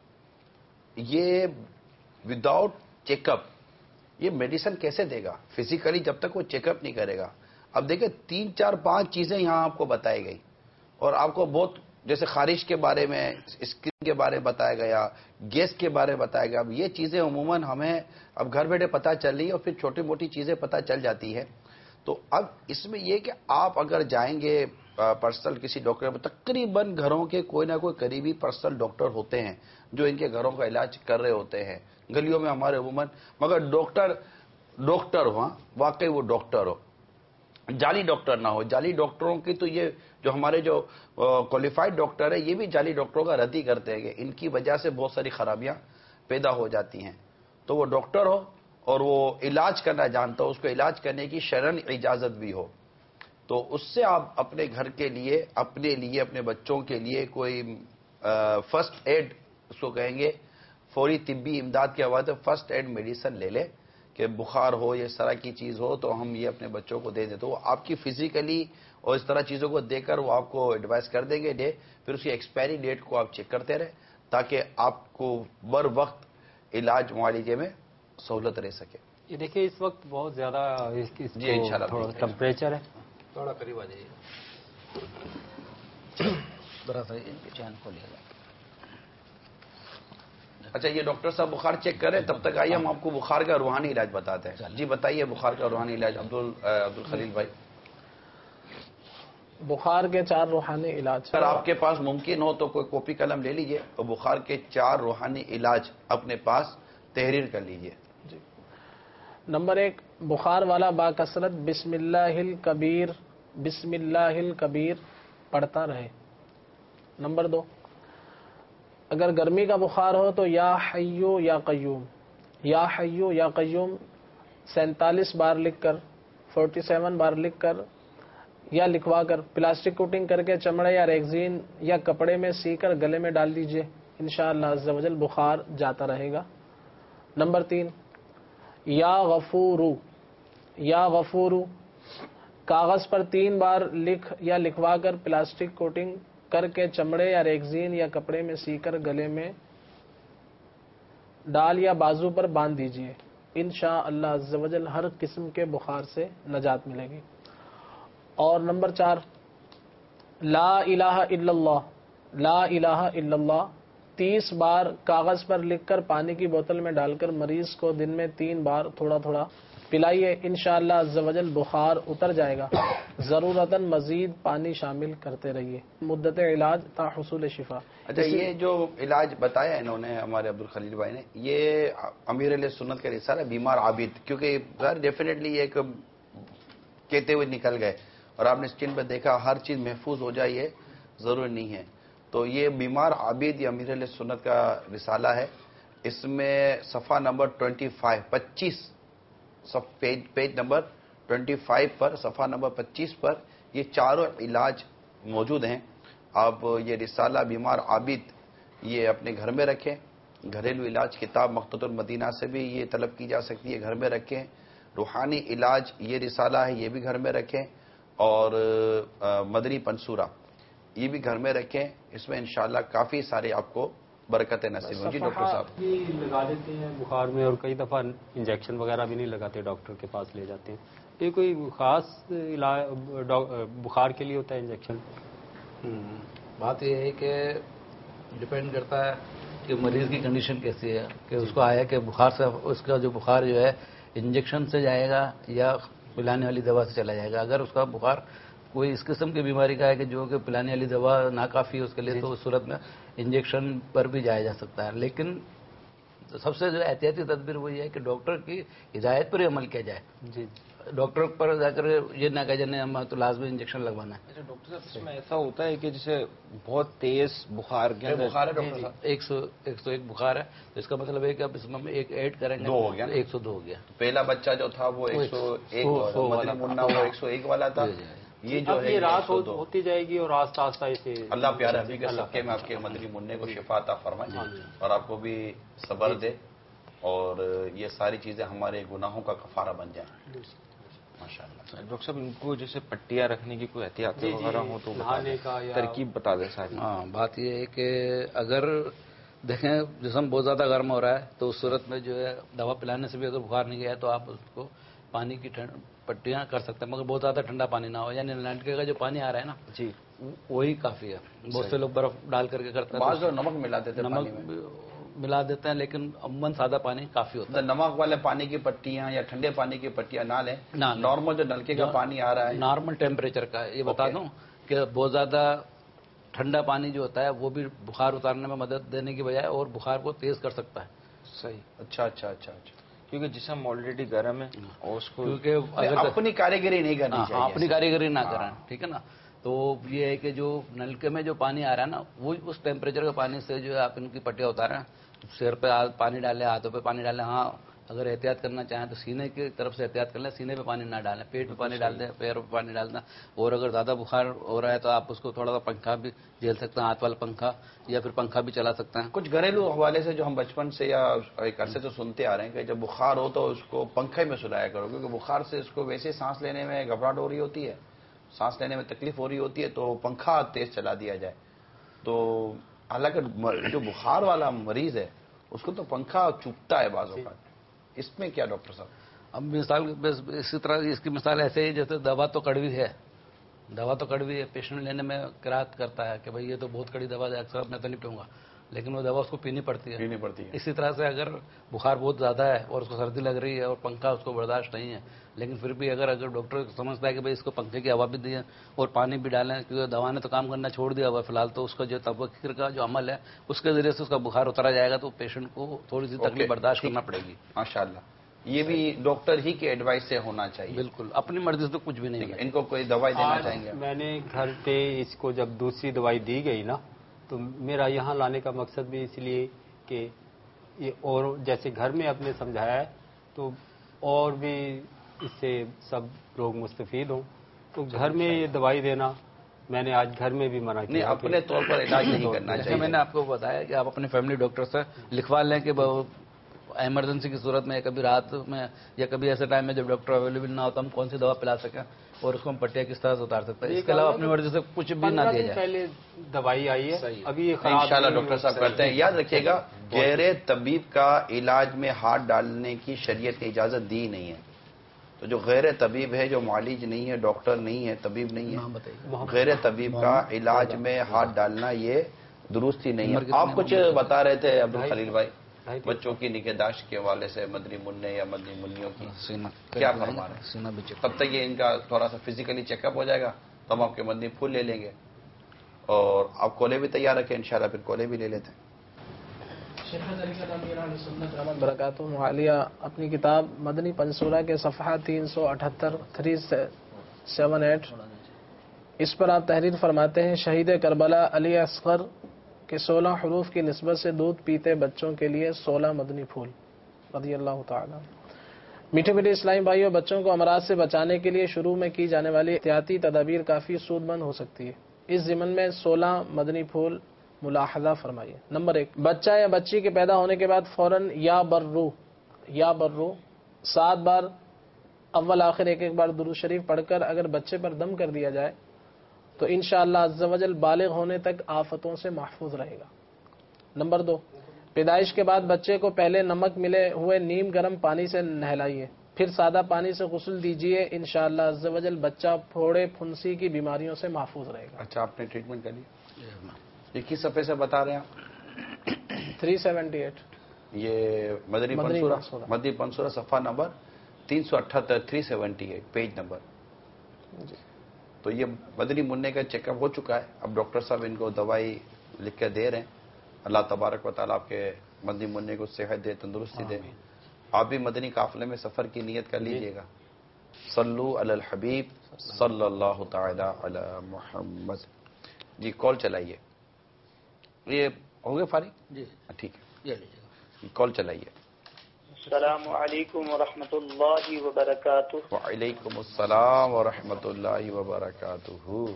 یہ وداؤٹ چیک اپ یہ میڈیسن کیسے دے گا فزیکلی جب تک وہ چیک اپ نہیں کرے گا. اب دیکھیں تین چار پانچ چیزیں یہاں آپ کو بتائی گئی اور آپ کو بہت جیسے خارش کے بارے میں اسکن کے بارے میں بتایا گیا, گیس کے بارے میں بتایا گیا. اب یہ چیزیں عموماً ہمیں اب گھر بیٹھے پتہ چل رہی ہے اور پھر چھوٹی موٹی چیزیں پتہ چل جاتی ہے. تو اب اس میں یہ کہ آپ اگر جائیں گے پرسنل کسی ڈاکٹر میں تقریباً گھروں کے کوئی نہ کوئی قریبی پرسنل ڈاکٹر ہوتے ہیں جو ان کے گھروں کا علاج کر رہے ہوتے ہیں گلیوں میں ہمارے عموماً. مگر ڈاکٹر ڈاکٹر ہو, واقعی وہ ڈاکٹر ہو, جعلی ڈاکٹر نہ ہو. جعلی ڈاکٹروں کی تو یہ جو ہمارے جو کوالیفائڈ ڈاکٹر ہے یہ بھی جعلی ڈاکٹروں کا رد ہی کرتے ہیں کہ ان کی وجہ سے بہت ساری خرابیاں پیدا ہو جاتی ہیں. تو وہ ڈاکٹر ہو اور وہ علاج کرنا جانتا ہو, اس کو علاج کرنے کی شرعن اجازت بھی ہو, تو اس سے آپ اپنے گھر کے لیے اپنے لیے اپنے بچوں کے لیے کوئی فرسٹ ایڈ اس کو کہیں گے فوری طبی امداد کے حوالے سے فرسٹ ایڈ میڈیسن لے لے کہ بخار ہو یا اس طرح کی چیز ہو تو ہم یہ اپنے بچوں کو دے دیں. تو وہ آپ کی فزیکلی اور اس طرح چیزوں کو دے کر وہ آپ کو ایڈوائز کر دیں گے ڈے, پھر اس کی ایکسپائری ڈیٹ کو آپ چیک کرتے رہیں تاکہ آپ کو بر وقت علاج معالجے میں سہولت رہ سکے. یہ دیکھیے اس وقت بہت زیادہ جی انشاءاللہ ٹمپریچر ہے, تھوڑا قریب آ جائیے ذرا سا ان کے چین کھولئے گا. اچھا یہ ڈاکٹر صاحب بخار چیک کریں تب تک آئیے ہم آپ کو بخار کا روحانی علاج بتاتے ہیں. جی بتائیے بخار کا روحانی علاج عبد الخلیل بھائی. بخار کے چار روحانی علاج اگر آپ کے پاس ممکن ہو تو کوئی کاپی قلم لے لیجئے اور بخار کے چار روحانی علاج اپنے پاس تحریر کر لیجئے. جی. نمبر ایک, بخار والا باکثرت بسم اللہ الکبیر بسم اللہ الکبیر پڑھتا رہے. نمبر دو, اگر گرمی کا بخار ہو تو یا حیو یا قیوم یا حیو یا قیوم سینتالیس بار لکھ کر فورٹی سیون بار لکھ کر یا لکھوا کر پلاسٹک کوٹنگ کر کے چمڑے یا ریگزین یا کپڑے میں سی کر گلے میں ڈال دیجئے, انشاءاللہ عز و جل بخار جاتا رہے گا. نمبر تین, یا غفورو یا غفورو کاغذ پر تین بار لکھ یا لکھوا کر پلاسٹک کوٹنگ کر کے چمڑے یا ریگزین یا کپڑے میں سی کر گلے میں ڈال یا بازو پر باندھ دیجئے, انشاءاللہ عز و جل ہر قسم کے بخار سے نجات ملے گی. اور نمبر چار, لا الہ الا اللہ لا الہ الا اللہ تیس بار کاغذ پر لکھ کر پانی کی بوتل میں ڈال کر مریض کو دن میں تین بار تھوڑا تھوڑا پلائیے, انشاءاللہ عز و جل بخار اتر جائے گا. ضرورتاً مزید پانی شامل کرتے رہیے. مدت علاج تا حصول شفا. اچھا یہ جو علاج بتایا انہوں نے ہمارے عبد الخلیل بھائی نے, یہ امیر علیہ سنت کا رسالہ بیمار عابد, کیونکہ سر ڈیفینیٹلی ایک کہتے ہوئے نکل گئے اور آپ نے اسکرین پہ دیکھا ہر چیز محفوظ ہو جائے یہ ضروری نہیں ہے. تو یہ بیمار عابد یہ امیر علیہ سنت کا رسالہ ہے. اس میں صفحہ نمبر پچیس پچیس پیج پیج نمبر پچیس پر صفحہ نمبر پچیس پر یہ چاروں علاج موجود ہیں. آپ یہ رسالہ بیمار عابد یہ اپنے گھر میں رکھیں. گھریلو علاج کتاب مقتۃ المدینہ سے بھی یہ طلب کی جا سکتی ہے, گھر میں رکھیں. روحانی علاج یہ رسالہ ہے یہ بھی گھر میں رکھیں, اور مدنی پنصورہ یہ بھی گھر میں رکھیں. اس میں انشاءاللہ کافی سارے آپ کو برکت نصیب ہو. جی ڈاکٹر صاحب. بھی لگا دیتے ہیں بخار میں اور کئی دفعہ انجیکشن وغیرہ بھی نہیں لگاتے, ڈاکٹر کے پاس لے جاتے ہیں. یہ کوئی خاص علاج بخار کے لیے ہوتا ہے انجیکشن؟ بات یہ ہے کہ ڈپینڈ کرتا ہے کہ مریض کی کنڈیشن کیسی ہے, کہ اس کو آیا کہ بخار سے اس کا جو بخار جو ہے انجیکشن سے جائے گا یا پلانے والی دوا سے چلا جائے گا. اگر اس کا بخار کوئی اس قسم کی بیماری کا ہے کہ جو کہ پلانے والی دوا ناکافی ہے اس کے لیے, تو اس صورت میں انجیکشن پر بھی جایا جا سکتا ہے. لیکن سب سے جو احتیاطی تدبیر وہ یہ ہے کہ ڈاکٹر کی ہدایت پر ہی عمل کیا جائے. جی ڈاکٹر پر جا کر یہ نہ کہا جائے ہم تو لازمی انجیکشن لگوانا ہے. اچھا ڈاکٹر صاحب, اس میں ایسا ہوتا ہے کہ جیسے بہت تیز بخار کے اندر بخار ہے ڈاکٹر صاحب ایک سو ایک سو ایک بخار ہے, تو اس کا مطلب ہے کہ اب اس میں ایک ایڈ کریں گے, دو ہو گیا, ایک سو دو ہو گیا. پہلا بچہ جو تھا وہ ایک سو ایک منا وہ ایک سو ایک والا تھا. یہ جو ہے رات ہوتی جائے گی اور آہستہ آہستہ اسے اللہ پیارے حبیب کے صدقے میں آپ کے مدنی منع کو شفا عطا فرمائے اور آپ کو بھی صبر دے اور یہ ساری چیزیں ہمارے گناہوں کا کفارہ بن جائیں. ماشاء اللہ. ڈاکٹر صاحب ان کو جیسے پٹیاں رکھنے کی کوئی احتیاط وغیرہ ہو تو ترکیب بتا دیں ساری. ہاں بات یہ ہے کہ اگر دیکھیں جسم بہت زیادہ گرم ہو رہا ہے تو اس صورت میں جو ہے دوا پلانے سے بھی اگر بخار نہیں گیا تو آپ اس کو پانی کی پٹیاں کر سکتے ہیں, مگر بہت زیادہ ٹھنڈا پانی نہ ہو. یعنی نلکے کا جو پانی آ رہا ہے نا جی وہی کافی ہے. بہت سے لوگ برف ڈال کر کے کرتے ہیں, بعض لوگ نمک ملا دیتے ہیں, نمک ملا دیتے ہیں, لیکن عموماً سادہ پانی کافی ہوتا ہے. نمک والے پانی کی پٹیاں یا ٹھنڈے پانی کی پٹیاں نہ لیں, نارمل جو نلکے کا پانی آ رہا ہے نارمل ٹیمپریچر کا. یہ بتا دوں کہ بہت زیادہ ٹھنڈا پانی جو ہوتا ہے وہ بھی بخار اتارنے میں مدد دینے کی بجائے اور بخار کو تیز کر سکتا ہے. صحیح. اچھا اچھا اچھا اچھا کیونکہ جسم آلریڈی گرم ہے اور اس کو کیونکہ اپنی کاریگری نہیں کرنی چاہیے, اپنی کاریگری نہ کریں, ٹھیک ہے نا. تو یہ ہے کہ جو نلکے میں جو پانی آ رہا ہے نا وہ اس ٹیمپریچر کے پانی سے جو ہے آپ ان کی پٹیاں اتاریں, سر پہ پانی ڈالیں, ہاتھوں پہ پانی ڈالیں. ہاں اگر احتیاط کرنا چاہیں تو سینے کی طرف سے احتیاط کر لیں, سینے پہ پانی نہ ڈالیں, پیٹ پہ پانی ڈال دیں, پیروں پہ پانی ڈال دیں. اور اگر زیادہ بخار ہو رہا ہے تو آپ اس کو تھوڑا سا پنکھا بھی جھیل سکتے ہیں, ہاتھ والا پنکھا یا پھر پنکھا بھی چلا سکتے ہیں. کچھ گھریلو حوالے سے جو ہم بچپن سے یا ایک عرصے سے سنتے آ رہے ہیں کہ جب بخار ہو تو اس کو پنکھے میں سلایا کرو, کیونکہ بخار سے اس کو ویسے سانس لینے میں گھبراہٹ ہو رہی ہوتی ہے, سانس لینے میں تکلیف ہو رہی ہوتی ہے, تو پنکھا تیز چلا دیا جائے. تو حالانکہ جو بخار والا مریض ہے اس کو تو پنکھا چبھتا ہے بعض اوقات, اس میں کیا ڈاکٹر صاحب؟ اب مثال اسی طرح اس کی مثال ایسے ہی جیسے دوا تو کڑوی ہے, دوا تو کڑوی ہے, پیشنٹ لینے میں قرات کرتا ہے کہ بھائی یہ تو بہت کڑی دوا ہے, اکثر میں تو نہیں پیوں گا, لیکن وہ دوا اس کو پینی پڑتی ہے پینی پڑتی ہے. اسی طرح سے اگر بخار بہت زیادہ ہے اور اس کو سردی لگ رہی ہے اور پنکھا اس کو برداشت نہیں ہے, لیکن پھر بھی اگر اگر ڈاکٹر سمجھتا ہے کہ بھائی اس کو پنکھے کی ہوا بھی دیں اور پانی بھی ڈالیں, کیونکہ دوا نے تو کام کرنا چھوڑ دیا ہوا فی الحال, تو اس کا جو تفکر کا جو عمل ہے اس کے ذریعے سے اس کا بخار اترا جائے گا, تو پیشنٹ کو تھوڑی سی تکلیف برداشت کرنا پڑے گی. ماشاء اللہ. یہ بھی ڈاکٹر ہی کے ایڈوائس سے ہونا چاہیے. بالکل, اپنی مرضی سے تو کچھ بھی نہیں. ان کو کوئی دوائی دینا چاہیں گے؟ میں نے گھر پہ اس کو جب دوسری دوائی دی گئی نا, تو میرا یہاں لانے کا مقصد بھی اس لیے کہ یہ اور جیسے گھر میں اپنے سمجھایا ہے تو اور بھی اس سے سب لوگ مستفید ہوں, تو گھر میں یہ دوائی دینا میں نے آج گھر میں بھی منع کیا. نہیں, اپنے طور پر علاج نہیں کرنا چاہیے. میں نے آپ کو بتایا کہ آپ اپنے فیملی ڈاکٹر سے لکھوا لیں کہ ایمرجنسی کی صورت میں کبھی رات میں یا کبھی ایسے ٹائم میں جب ڈاکٹر اویلیبل نہ ہو تو ہم کون سی دوا پلا سکیں اور اس کو ہم پٹیاں کس طرح سے اتار سکتے ہیں. اس کے علاوہ اپنی مرضی سے کچھ بھی نہ دیا جائے. پہلے دوائی آئی ہے, ابھی انشاءاللہ ڈاکٹر صاحب کرتے ہیں. یاد رکھیے گا, غیر طبیب کا علاج میں ہاتھ ڈالنے کی شریعت کی اجازت دی نہیں ہے. تو جو غیر طبیب ہے, جو معالج نہیں ہے, ڈاکٹر نہیں ہے, طبیب نہیں ہے, غیر طبیب کا علاج میں ہاتھ ڈالنا یہ درستی نہیں ہے. آپ کچھ بتا رہے تھے عبدالخلیل بھائی بچوں کی نگہداشت کے حوالے سے, مدنی منع یا مدنی منیوں کی کیا فرما رہے ہیں؟ تب تک یہ ان کا تھوڑا سا فزیکلی چیک اپ ہو جائے گا تو ہم آپ کے مدنی پھول لے لیں گے, اور آپ کولے بھی تیار رکھیں, انشاءاللہ پھر کولے بھی لے لیتے ہیں. برکاتہ معالیہ اپنی کتاب مدنی پنصورہ کے صفحہ تین سو اٹھہتر تھری سیون ایٹ اس پر آپ تحریر فرماتے ہیں, شہید کربلا علی اصغر کے سولہ حروف کی نسبت سے دودھ پیتے بچوں کے لیے سولہ مدنی پھول رضی اللہ تعالی. میٹھے میٹھے اسلامی بھائیوں, بچوں کو امراض سے بچانے کے لیے شروع میں کی جانے والی احتیاطی تدابیر کافی سود مند ہو سکتی ہے. اس ضمن میں سولہ مدنی پھول ملاحظہ فرمائیے. نمبر ایک, بچہ یا بچی کے پیدا ہونے کے بعد فوراً یا برو یا برو سات بار اول آخر ایک ایک بار درود شریف پڑھ کر اگر بچے پر دم کر دیا جائے تو انشاءاللہ عز و جل بالغ ہونے تک آفتوں سے محفوظ رہے گا. نمبر دو، پیدائش کے بعد بچے کو پہلے نمک ملے ہوئے نیم گرم پانی سے نہلائیے، پھر سادہ پانی سے غسل دیجیے، انشاءاللہ عز و جل بچہ پھوڑے پھنسی کی بیماریوں سے محفوظ رہے گا۔ اچھا، آپ نے ٹریٹمنٹ کر لی؟ یہ کس صفحے سے بتا رہے ہیں آپ؟ تھری سیونٹی ایٹ، یہ مدنی پنصورہ، مدنی پنصورہ صفحہ نمبر تین سو اٹھہتر، تھری سیونٹی ایٹ پیج نمبر جی۔ تو یہ مدنی منع کا چیک اپ ہو چکا ہے، اب ڈاکٹر صاحب ان کو دوائی لکھ کے دے رہے ہیں۔ اللہ تبارک و تعالیٰ آپ کے مدنی منع کو صحت دے، تندرستی دے۔ آپ بھی مدنی قافلے میں سفر کی نیت کر لیجئے گا۔ صلو علی الحبیب صلی اللہ تعالی علی محمد۔ جی کال چلائیے، یہ ہو گئے فارغ؟ جی ٹھیک ہے، کال چلائیے۔ السلام علیکم ورحمۃ اللہ وبرکاتہ۔ وعلیکم السلام ورحمۃ اللہ وبرکاتہ۔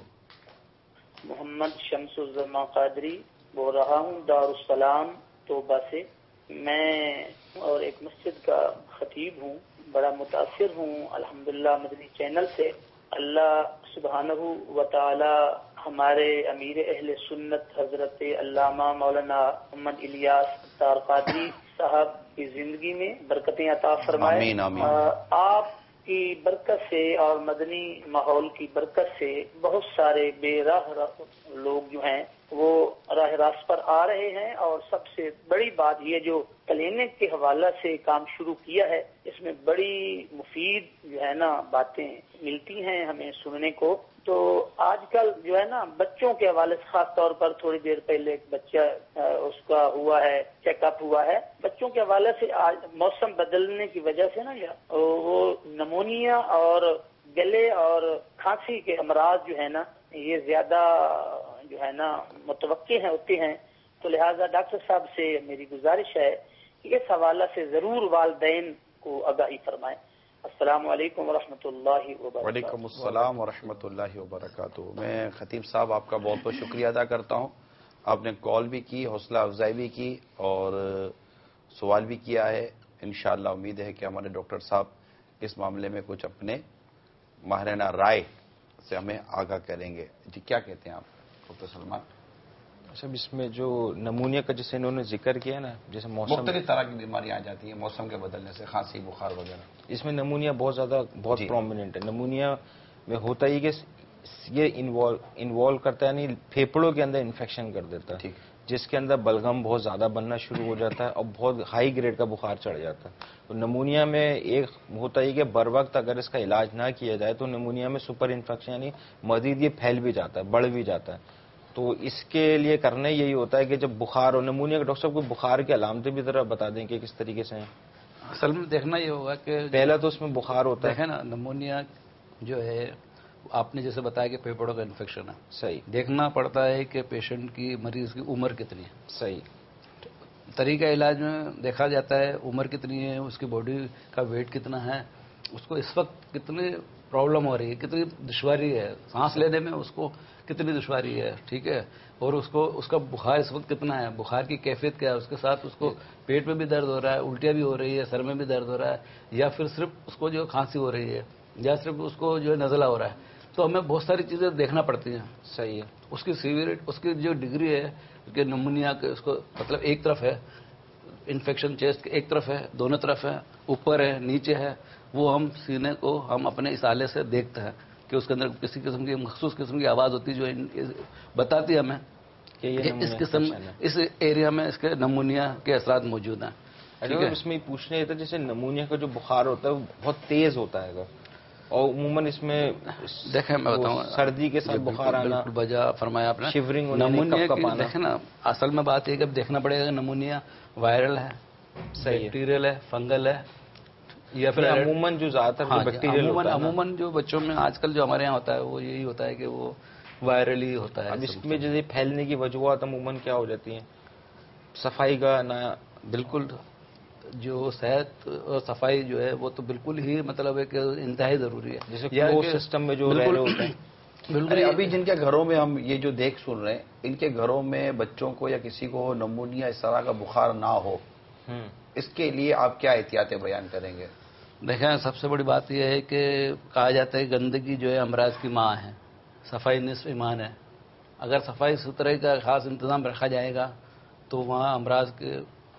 محمد شمس الزمان قادری بول رہا ہوں، دارالسلام توبہ سے۔ میں اور ایک مسجد کا خطیب ہوں، بڑا متاثر ہوں الحمدللہ مدنی چینل سے۔ اللہ سبحانہ و تعالی ہمارے امیر اہل سنت حضرت علامہ مولانا محمد الیاس ستار قادری صاحب کی زندگی میں برکتیں عطا فرمائے۔ آمین آمین۔ آپ کی برکت سے اور مدنی ماحول کی برکت سے بہت سارے بے راہ لوگ جو ہیں وہ راہ راست پر آ رہے ہیں، اور سب سے بڑی بات یہ جو کلینک کے حوالے سے کام شروع کیا ہے، اس میں بڑی مفید جو ہے نا باتیں ملتی ہیں ہمیں سننے کو۔ تو آج کل جو ہے نا بچوں کے حوالے سے خاص طور پر، تھوڑی دیر پہلے ایک بچہ اس کا ہوا ہے، چیک اپ ہوا ہے بچوں کے حوالے سے۔ آج موسم بدلنے کی وجہ سے نا وہ نمونیا اور گلے اور کھانسی کے امراض جو ہے نا یہ زیادہ جو ہے نا متوقع ہیں ہوتے ہیں، تو لہذا ڈاکٹر صاحب سے میری گزارش ہے کہ اس حوالے سے ضرور والدین کو آگاہی فرمائیں۔ السلام علیکم ورحمۃ اللہ وبرکاتہ۔ وعلیکم السلام ورحمۃ اللہ وبرکاتہ۔ میں خطیب صاحب آپ کا بہت بہت شکریہ ادا کرتا ہوں، آپ نے کال بھی کی، حوصلہ افزائی بھی کی اور سوال بھی کیا ہے۔ انشاءاللہ امید ہے کہ ہمارے ڈاکٹر صاحب اس معاملے میں کچھ اپنے ماہرانہ رائے سے ہمیں آگاہ کریں گے۔ جی کیا کہتے ہیں آپ ڈاکٹر سلمان؟ اچھا، اس میں جو نمونیا کا جیسے انہوں نے ذکر کیا نا، جیسے موسم مختلف طرح کی بیماریاں آ جاتی ہیں موسم کے بدلنے سے، کھانسی بخار وغیرہ، اس میں نمونیا بہت زیادہ بہت جی۔ پرومیننٹ ہے۔ نمونیا میں ہوتا ہی کہ یہ انوالو کرتا ہے، یعنی پھیپڑوں کے اندر انفیکشن کر دیتا ہے، جس کے اندر بلغم بہت زیادہ بننا شروع ہو جاتا ہے اور بہت ہائی گریڈ کا بخار چڑھ جاتا ہے۔ تو نمونیا میں ایک ہوتا ہی کہ بر وقت اگر اس کا علاج نہ کیا جائے تو نمونیا میں سپر انفیکشن یعنی مزید یہ پھیل بھی جاتا ہے، بڑھ بھی جاتا ہے۔ تو اس کے لیے کرنا یہی ہوتا ہے کہ جب بخار اور نمونیا کے ڈاکٹر صاحب کو بخار کی علامتیں بھی ذرا بتا دیں کہ کس طریقے سے ہیں۔ اصل میں دیکھنا یہ ہوگا کہ پہلا تو اس میں بخار ہوتا ہے نا، نمونیا جو ہے آپ نے جیسے بتایا کہ پھیپھڑوں کا انفیکشن ہے، صحیح، دیکھنا پڑتا ہے کہ پیشنٹ کی مریض کی عمر کتنی ہے۔ صحیح، طریقہ علاج میں دیکھا جاتا ہے عمر کتنی ہے، اس کی باڈی کا ویٹ کتنا ہے، اس کو اس وقت کتنی پرابلم ہو رہی ہے، کتنی دشواری ہے سانس لینے میں، اس کو کتنی دشواری ہے، ٹھیک ہے، اور اس کو اس کا بخار اس وقت کتنا ہے، بخار کی کیفیت کیا ہے، اس کے ساتھ اس کو پیٹ میں بھی درد ہو رہا ہے، الٹیاں بھی ہو رہی ہے، سر میں بھی درد ہو رہا ہے، یا پھر صرف اس کو جو کھانسی ہو رہی ہے، یا صرف اس کو جو ہے نزلہ ہو رہا ہے۔ تو ہمیں بہت ساری چیزیں دیکھنا پڑتی ہیں۔ صحیح ہے، اس کی سیویریٹ، اس کی جو ڈگری ہے کہ نمونیا کے، اس کو مطلب ایک طرف ہے انفیکشن چیسٹ ایک طرف ہے، دونوں طرف ہے، اوپر ہے، نیچے ہے، وہ ہم سینے کو ہم اپنے اس آلے سے دیکھتے ہیں کہ اس کے اندر کسی قسم کی مخصوص قسم کی آواز ہوتی ہے جو بتاتی ہے ہمیں کہ یہ کہ اس قسم اس ایریا میں اس کے نمونیا کے اثرات موجود ہیں۔ اس میں پوچھنا یہ تھا جیسے نمونیا کا جو بخار ہوتا ہے وہ بہت تیز ہوتا ہے اور عموماً اس میں دیکھیں میں بتاؤں سردی کے ساتھ بخار آنا، بجا فرمایا آپ نے شیورنگ، نمونیا کی دیکھیں نا، اصل میں بات یہ کہ اب دیکھنا پڑے گا نمونیا وائرل ہے، بیکٹیریل ہے، فنگل ہے، یا پھر عموماً جو زیادہ تر بیکٹیریل ہوتا ہے، عموماً جو بچوں میں آج کل جو ہمارے یہاں ہوتا ہے وہ یہی ہوتا ہے کہ وہ وائرل ہی ہوتا ہے۔ اب اس میں جیسے پھیلنے کی وجوہات عموماً کیا ہو جاتی ہیں؟ صفائی کا نہ، بالکل جو صحت اور صفائی جو ہے وہ تو بالکل ہی مطلب ہے کہ انتہائی ضروری ہے، جیسے کلوز سسٹم میں جو رہ رہے ہوتے ہیں۔ بالکل ابھی جن کے گھروں میں ہم یہ جو دیکھ سن رہے ہیں، ان کے گھروں میں بچوں کو یا کسی کو نمونیا اس طرح کا بخار نہ ہو، اس کے لیے آپ کیا احتیاطیں بیان کریں گے؟ دیکھیں سب سے بڑی بات یہ ہے کہ کہا جاتا ہے گندگی جو ہے امراض کی ماں ہے، صفائی نصف ایمان ہے۔ اگر صفائی ستھرائی کا خاص انتظام رکھا جائے گا تو وہاں امراض کے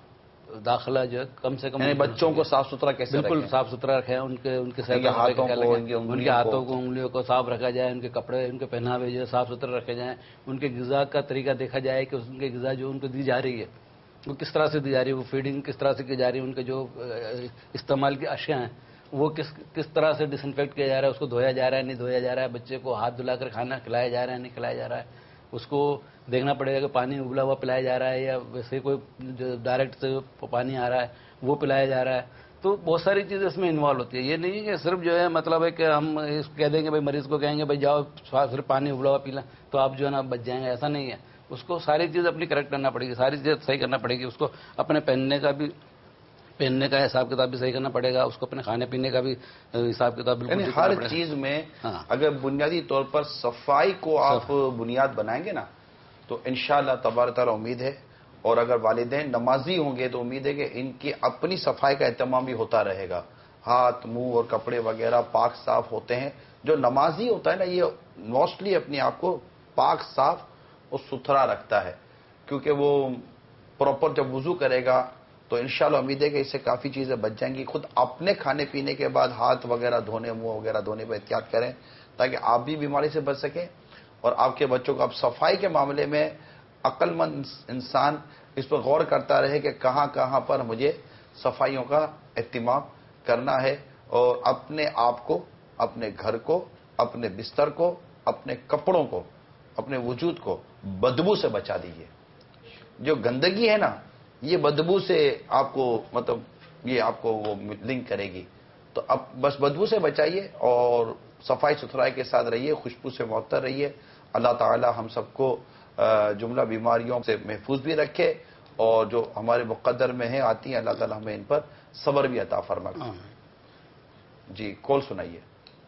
داخلہ جو ہے کم سے کم یعنی بچوں کو صاف ستھرا کیسے بالکل رکھیں؟ صاف ستھرا رکھیں، ان کے ان کے ان کے ہاتھوں کو، ان کے ان کے ہاتھوں کو انگلیوں کو صاف رکھا جائے، ان کے کپڑے ان کے پہناوے جو ہے صاف ستھرے رکھے جائیں، ان کے غذا کا طریقہ دیکھا جائے کہ ان کے غذا جو ان کو دی جا رہی ہے وہ کس طرح سے دی جا رہی ہے، وہ فیڈنگ کس طرح سے کی جا رہی ہے، ان کے جو استعمال کی اشیاء ہیں وہ کس کس طرح سے ڈس انفیکٹ کیا جا رہا ہے، اس کو دھویا جا رہا ہے نہیں دھویا جا رہا ہے، بچے کو ہاتھ دھلا کر کھانا کھلایا جا رہا ہے نہیں کھلایا جا رہا ہے، اس کو دیکھنا پڑے گا کہ پانی ابلا ہوا پلایا جا رہا ہے یا ویسے کوئی جو ڈائریکٹ سے پانی آ رہا ہے وہ پلایا جا رہا ہے. تو بہت ساری چیزیں اس میں انوالو ہوتی ہے. یہ نہیں کہ صرف جو ہے مطلب ہے کہ ہم اس کہہ دیں گے بھائی مریض کو کہیں گے بھائی جاؤ صرف پانی ابلا ہوا پیلا تو آپ جو ہے نا بچ جائیں گے، ایسا نہیں ہے. اس کو ساری چیز اپنی کریکٹ کرنا پڑے گی، ساری چیز صحیح کرنا پڑے گی. اس کو اپنے پہننے کا بھی پہننے کا حساب کتاب بھی صحیح کرنا پڑے گا، اس کو اپنے کھانے پینے کا بھی حساب کتاب بالکل یعنی ہر چیز میں اگر بنیادی طور پر صفائی کو آپ بنیاد بنائیں گے نا تو انشاءاللہ تبارک تعالیٰ امید ہے. اور اگر والدین نمازی ہوں گے تو امید ہے کہ ان کی اپنی صفائی کا اہتمام بھی ہوتا رہے گا. ہاتھ منہ اور کپڑے وغیرہ پاک صاف ہوتے ہیں. جو نمازی ہوتا ہے نا یہ موسٹلی اپنے آپ کو پاک صاف اور ستھرا رکھتا ہے، کیونکہ وہ پراپر جب وضو کرے گا تو انشاءاللہ امید ہے کہ اس سے کافی چیزیں بچ جائیں گی. خود اپنے کھانے پینے کے بعد ہاتھ وغیرہ دھونے منہ وغیرہ دھونے پہ احتیاط کریں تاکہ آپ بھی بیماری سے بچ سکیں اور آپ کے بچوں کو. اب صفائی کے معاملے میں عقل مند انسان اس پر غور کرتا رہے کہ کہاں کہاں پر مجھے صفائیوں کا اہتمام کرنا ہے، اور اپنے آپ کو، اپنے گھر کو، اپنے بستر کو، اپنے کپڑوں کو، اپنے وجود کو بدبو سے بچا دیجیے. جو گندگی ہے نا یہ بدبو سے آپ کو مطلب یہ آپ کو وہ لنک کرے گی. تو اب بس بدبو سے بچائیے اور صفائی ستھرائی کے ساتھ رہیے، خوشبو سے معطر رہیے. اللہ تعالی ہم سب کو جملہ بیماریوں سے محفوظ بھی رکھے، اور جو ہمارے مقدر میں ہیں آتی ہیں اللہ تعالی ہمیں ان پر صبر بھی عطا فرمائے. جی کال سنائیے.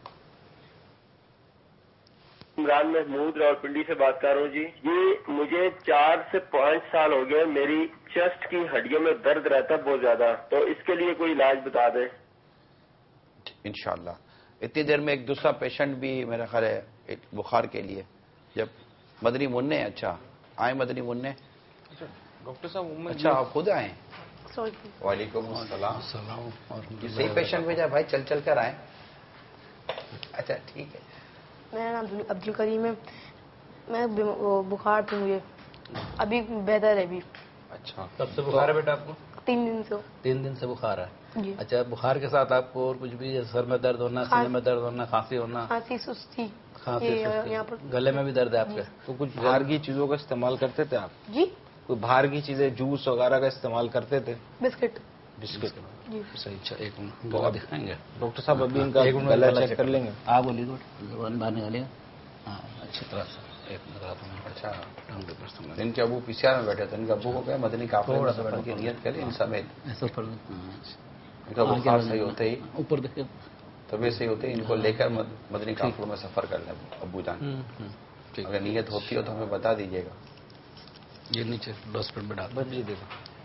عمران محمود راولپنڈی سے بات کر رہا ہوں. جی جی مجھے چار سے پانچ سال ہو گئے، میری چیسٹ کی ہڈیوں میں درد رہتا ہے بہت زیادہ، تو اس کے لیے کوئی علاج بتا دیں. انشاءاللہ اتنی دیر میں ایک دوسرا پیشنٹ بھی میرا خیال ہے بخار کے لیے. جب مدنی منع اچھا آئے مدنی منع ڈاکٹر صاحب اچھا آپ خود آئے. وعلیکم السلام. صحیح پیشنٹ بھیجا بھائی، چل چل کر آئے. اچھا ٹھیک ہے. میرا نام عبد الکریم ہے. میں بخار تھی مجھے، ابھی بہتر ہے ابھی. اچھا کب سے بخار ہے بیٹا آپ کو؟ تین دن سے. تین دن سے بخار ہے. جی. اچھا بخار کے ساتھ آپ کو اور کچھ بھی جیسے سر میں درد ہونا، سینے میں درد ہونا، کھانسی ہونا؟ کھانسی سستی. کھانسی یہاں پر گلے میں بھی درد ہے آپ کے؟ تو کچھ باہر کی چیزوں کا استعمال کرتے تھے آپ؟ جی کوئی باہر کی چیزیں جوس وغیرہ کا استعمال کرتے تھے؟ بسکٹ. بسکٹ جی صحیح. اچھا ایک منٹ گلا دکھائیں گے ڈاکٹر صاحب، ابھی ان کا گلا چیک کر لیں گے. آپ بولیے زبان باہر نکالیے. ہاں اچھی طرح سے ایک منٹ. اچھا ان کے ابو پی سی آر میں بیٹھے تھے، ان کے ابو کو کہ مدنی قافلے میں سفر کی نیت کریں ان سمیت. ان کا بخار صحیح ہوتے ہی اوپر دیکھیں طبیعت صحیح ہوتے ہی ان کو لے کر مدنی قافلوں میں سفر کر لیں ابو جان. اگر نیت ہوتی ہو تو ہمیں بتا دیجیے گا. یہ نیچے ڈسٹ بن میں ڈال جی دیکھو.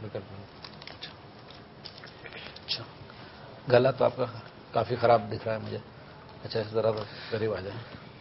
اچھا گلا تو آپ کا کافی خراب دکھ رہا ہے مجھے. اچھا اس ذرا قریب آ جائیں.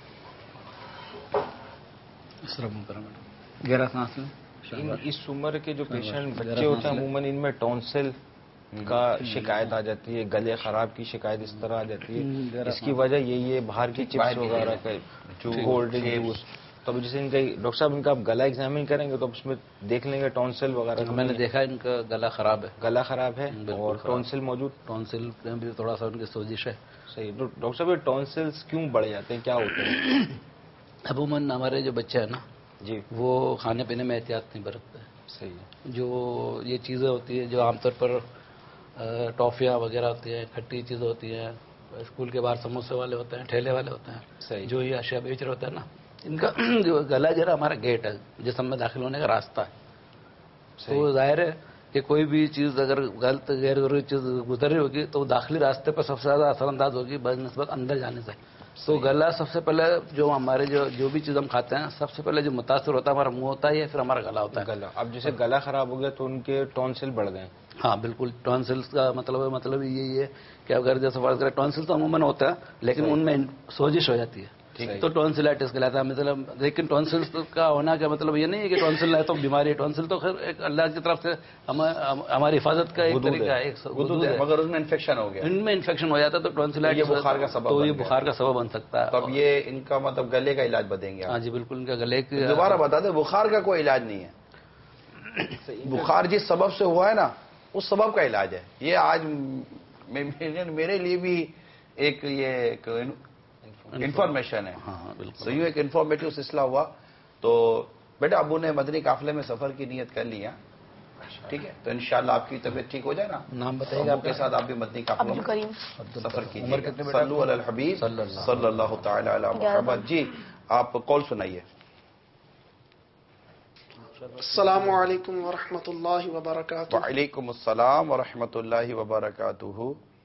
اس طرح منہ کریں گہرا سانس لیں. اس عمر کے جو پیشنٹ بچے ہوتے ہیں عموماً ان میں ٹونسل کا شکایت آ جاتی ہے، گلے خراب کی شکایت اس طرح آ جاتی ہے. اس کی وجہ یہی ہے باہر کی چپس وغیرہ کا، کولڈ ڈرنک جوس. تو جیسے ان کا ڈاکٹر صاحب ان کا آپ گلا ایگزامن کریں گے تو اس میں دیکھ لیں گے ٹونسل وغیرہ. میں نے دیکھا ان کا گلا خراب ہے. گلا خراب ہے اور ٹونسل موجود. ٹونسل میں بھی تھوڑا سا ان کی سوزش ہے. صحیح. ڈاکٹر صاحب یہ ٹونسلس کیوں بڑھ جاتے ہیں، کیا ہوتے ہیں؟ عموماً ہمارے جو بچے ہیں نا جی وہ کھانے پینے میں احتیاط نہیں برتتے. صحیح ہے. جو یہ چیزیں ہوتی ہیں جو عام طور پر ٹافیاں وغیرہ ہوتی ہیں، کھٹی چیزیں ہوتی ہیں، اسکول کے باہر سموسے والے ہوتے ہیں، ٹھیلے والے ہوتے ہیں، صحیح. جو یہ اشیاء بیچ رہے ہوتے ہیں نا، ان کا جو گلا جو ہے ہمارا گیٹ ہے، جسم میں داخل ہونے کا راستہ ہے. تو ظاہر ہے کہ کوئی بھی چیز اگر غلط غیر ضروری چیز گزر رہی ہوگی تو وہ داخلی راستے پر سب سے زیادہ اثر انداز ہوگی بنسبت اندر جانے سے. تو گلا سب سے پہلے جو ہمارے جو جو بھی چیز ہم کھاتے ہیں سب سے پہلے جو متاثر ہوتا ہے ہمارا منہ ہوتا ہے یا پھر ہمارا گلا ہوتا ہے. گلا. اب جیسے گلا خراب ہو گیا تو ان کے ٹونسل بڑھ گئے. ہاں بالکل. ٹونسلس کا مطلب مطلب یہی ہے کہ اگر جیسے فرض کریں ٹونسل تو عموماً ہوتا ہے لیکن ان میں سوزش ہو جاتی ہے. تو ٹونسلائٹس کہلاتا ہے مطلب. لیکن ٹونسل کا ہونا کا مطلب یہ نہیں ہے کہ ٹونسل ہے تو بیماری ہے. ٹونسل تو خیر ایک اللہ کی طرف سے ہماری حفاظت کا ایک طریقہ ہے, مگر اس میں انفیکشن ہو گیا, ان میں انفیکشن ہو جاتا ہے تو ٹونسلائٹس بخار کا سبب, تو یہ بخار کا سبب بن سکتا ہے. تو اب یہ ان کا مطلب گلے کا علاج بتائیں گے؟ ہاں جی بالکل, ان کا گلے کا دوبارہ بتا دیں, بخار کا کوئی علاج نہیں ہے. بخار جس سبب سے ہوا ہے نا اس سبب کا علاج ہے. یہ آج میرے لیے بھی ایک یہ انفارمیشن ہے. ہاں بالکل, تو یوں ایک انفارمیٹو سلسلہ ہوا. تو بیٹا ابو نے مدنی قافلے میں سفر کی نیت کر لی ہے, ٹھیک ہے؟ تو انشاءاللہ آپ کی طبیعت ٹھیک ہو جائے نا. نام بتائیے گا آپ کے ساتھ, آپ بھی مدنی قافلے میں سفر کیجیے. صلو علی الحبیب صلی اللہ تعالی علی محمد. جی آپ کال سنائیے. السلام علیکم ورحمۃ اللہ وبرکاتہ. وعلیکم السلام ورحمۃ اللہ وبرکاتہ.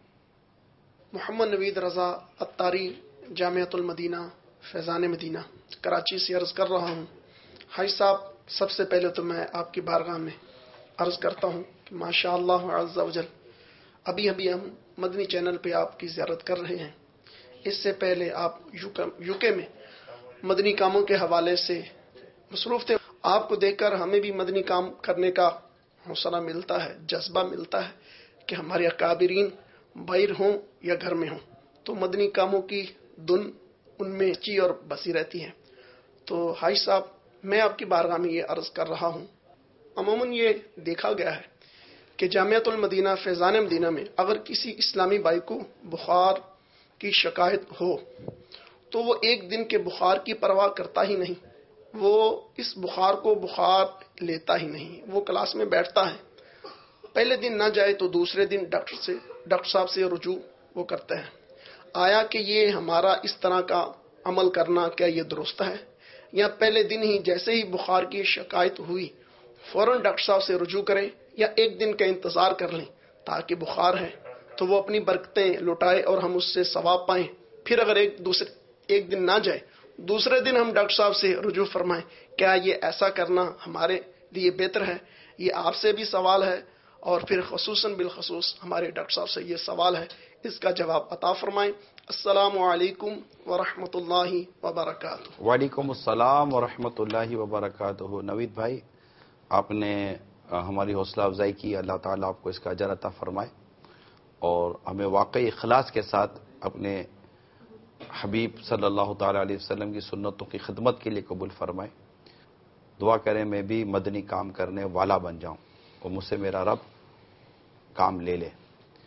محمد نوید رضا اتاری, جامعۃ المدینہ فیضان مدینہ, کراچی سے عرض کر رہا ہوں. حاج صاحب, سب سے پہلے تو میں آپ کی بارگاہ میں عرض کرتا ہوں کہ ماشاء اللہ عز و جل ابھی ابھی ہم مدنی چینل پہ آپ کی زیارت کر رہے ہیں. اس سے پہلے آپ یو کے میں مدنی کاموں کے حوالے سے مصروف تھے. آپ کو دیکھ کر ہمیں بھی مدنی کام کرنے کا حوصلہ ملتا ہے, جذبہ ملتا ہے کہ ہمارے اکابرین باہر ہوں یا گھر میں ہوں تو مدنی کاموں کی دن ان میں چی اور بسی رہتی ہے. تو حاج صاحب, میں آپ کی بارگاہ میں یہ عرض کر رہا ہوں, عموماً یہ دیکھا گیا ہے کہ جامعۃ المدینہ فیضان مدینہ میں اگر کسی اسلامی بھائی کو بخار کی شکایت ہو تو وہ ایک دن کے بخار کی پرواہ کرتا ہی نہیں, وہ اس بخار کو بخار لیتا ہی نہیں. وہ کلاس میں بیٹھتا ہے, پہلے دن نہ جائے تو دوسرے دن ڈاکٹر سے ڈاکٹر صاحب سے رجوع وہ کرتے ہیں. آیا کہ یہ ہمارا اس طرح کا عمل کرنا کیا یہ درست ہے, یا پہلے دن ہی جیسے ہی بخار کی شکایت ہوئی فوراً ڈاکٹر صاحب سے رجوع کریں, یا ایک دن کا انتظار کر لیں تاکہ بخار ہے تو وہ اپنی برکتیں لٹائے اور ہم اس سے ثواب پائیں. پھر اگر ایک دوسرے ایک دن نہ جائے دوسرے دن ہم ڈاکٹر صاحب سے رجوع فرمائیں, کیا یہ ایسا کرنا ہمارے لیے بہتر ہے؟ یہ آپ سے بھی سوال ہے اور پھر خصوصاً بالخصوص ہمارے ڈاکٹر صاحب سے یہ سوال ہے, اس کا جواب عطا فرمائیں. السلام علیکم ورحمۃ اللہ وبرکاتہ. وعلیکم السلام ورحمۃ اللہ وبرکاتہ. نوید بھائی, آپ نے ہماری حوصلہ افزائی کی, اللہ تعالیٰ آپ کو اس کا اجر عطا فرمائے اور ہمیں واقعی اخلاص کے ساتھ اپنے حبیب صلی اللہ تعالی علیہ وسلم کی سنتوں کی خدمت کے لیے قبول فرمائے. دعا کریں میں بھی مدنی کام کرنے والا بن جاؤں اور مجھ سے میرا رب کام لے لے.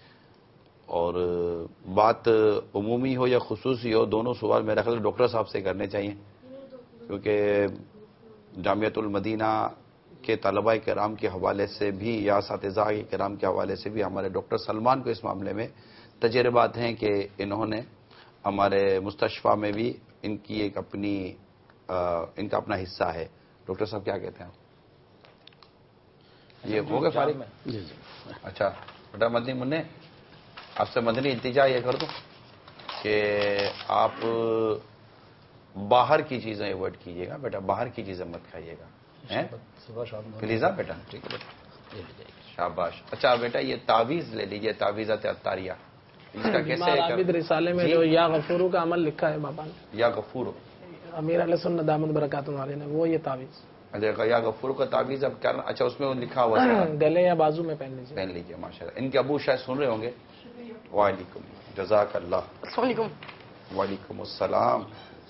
اور بات عمومی ہو یا خصوصی ہو, دونوں سوال میرا خیال ڈاکٹر صاحب سے کرنے چاہیے, کیونکہ جامعۃ المدینہ کے طلباء کرام کے حوالے سے بھی یا اساتذہ کرام کے حوالے سے بھی ہمارے ڈاکٹر سلمان کو اس معاملے میں تجربات ہیں کہ انہوں نے ہمارے مستشفیٰ میں بھی ان کی ایک اپنی ان کا اپنا حصہ ہے. ڈاکٹر صاحب کیا کہتے ہیں؟ یہ ہو گئے فارغ میں؟ جی جی. اچھا بیٹا مدنی منع, آپ سے مدنی التجا یہ کر دوں کہ آپ باہر کی چیزیں اوائڈ کیجیے گا بیٹا, باہر کی چیزیں مت کھائیے گا پلیز. ہاں بیٹا ٹھیک ہے بیٹا, شاباش. اچھا بیٹا یہ تعویذ لے لیجیے, تعویذات عطاریہ. اس کا کیسے رسالے میں جو یا غفورو کا عمل لکھا ہے بابا نے, یا غفورو امیر علیہ سنت دامت برکاتہ والے نے, وہ یہ تعویذ. اچھا یا غفورو کا تعویذ اب کرنا, اچھا اس میں لکھا ہوا ہے گلے یا بازو میں پہن لیجیے. پہن لیجیے ماشاء اللہ. ان کے ابو شاید سن رہے ہوں گے. وعلیکم, جزاک اللہ. السلام علیکم. وعلیکم السلام.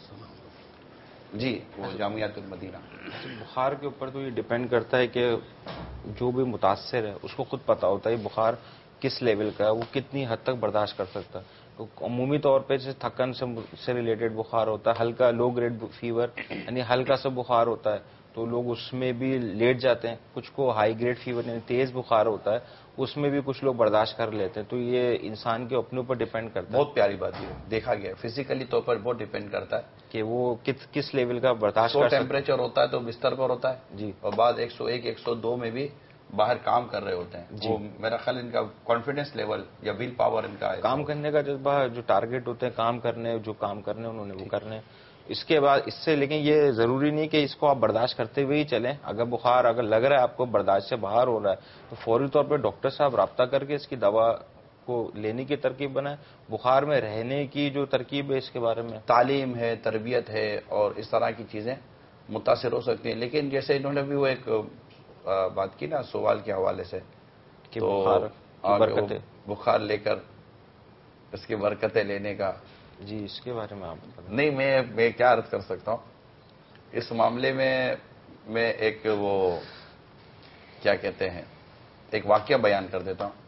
جی وہ جامعۃ المدینہ. بخار کے اوپر تو یہ ڈپینڈ کرتا ہے کہ جو بھی متاثر ہے اس کو خود پتا ہوتا ہے بخار کس لیول کا ہے, وہ کتنی حد تک برداشت کر سکتا ہے. عمومی طور پہ جیسے تھکن سے ریلیٹڈ بخار ہوتا ہے, ہلکا لو گریڈ فیور یعنی ہلکا سا بخار ہوتا ہے تو لوگ اس میں بھی لیٹ جاتے ہیں. کچھ کو ہائی گریڈ فیور یعنی تیز بخار ہوتا ہے, اس میں بھی کچھ لوگ برداشت کر لیتے ہیں. تو یہ انسان کے اپنے اوپر ڈپینڈ کرتا ہے. بہت پیاری بات یہ دیکھا گیا, فزیکلی طور پر بہت ڈپینڈ کرتا ہے کہ وہ کس کس لیول کا برداشت کر سکتا ہے. ٹیمپریچر ہوتا ہے تو بستر پر ہوتا ہے جی, اور بعد ایک سو ایک ایک سو دو میں بھی باہر کام کر رہے ہوتے ہیں جی. وہ میرا خیال ان کا کانفیڈنس لیول یا ویل پاور ان کا ہے, کام کرنے کا جذبہ, جو ٹارگیٹ ہوتے ہیں کام کرنے, جو کام کرنے انہوں نے وہ کرنے. اس کے بعد اس سے لیکن یہ ضروری نہیں کہ اس کو آپ برداشت کرتے ہوئے ہی چلیں. اگر بخار اگر لگ رہا ہے آپ کو برداشت سے باہر ہو رہا ہے تو فوری طور پہ ڈاکٹر صاحب رابطہ کر کے اس کی دوا کو لینے کی ترکیب بنائے، بخار میں رہنے کی جو ترکیب ہے اس کے بارے میں؟ تعلیم ہے، تربیت ہے، اور اس طرح کی چیزیں متاثر ہو سکتی ہیں. لیکن جیسے انہوں نے بھی وہ ایک بات کی نا سوال کے حوالے سے کہ تو بخار کی برکتیں، بخار لے کر اس کی برکتیں لینے کا. جی اس کے بارے میں آپ بتائیں. نہیں، میں میں کیا عرض کر سکتا ہوں اس معاملے میں. میں ایک وہ کیا کہتے ہیں ایک واقعہ بیان کر دیتا ہوں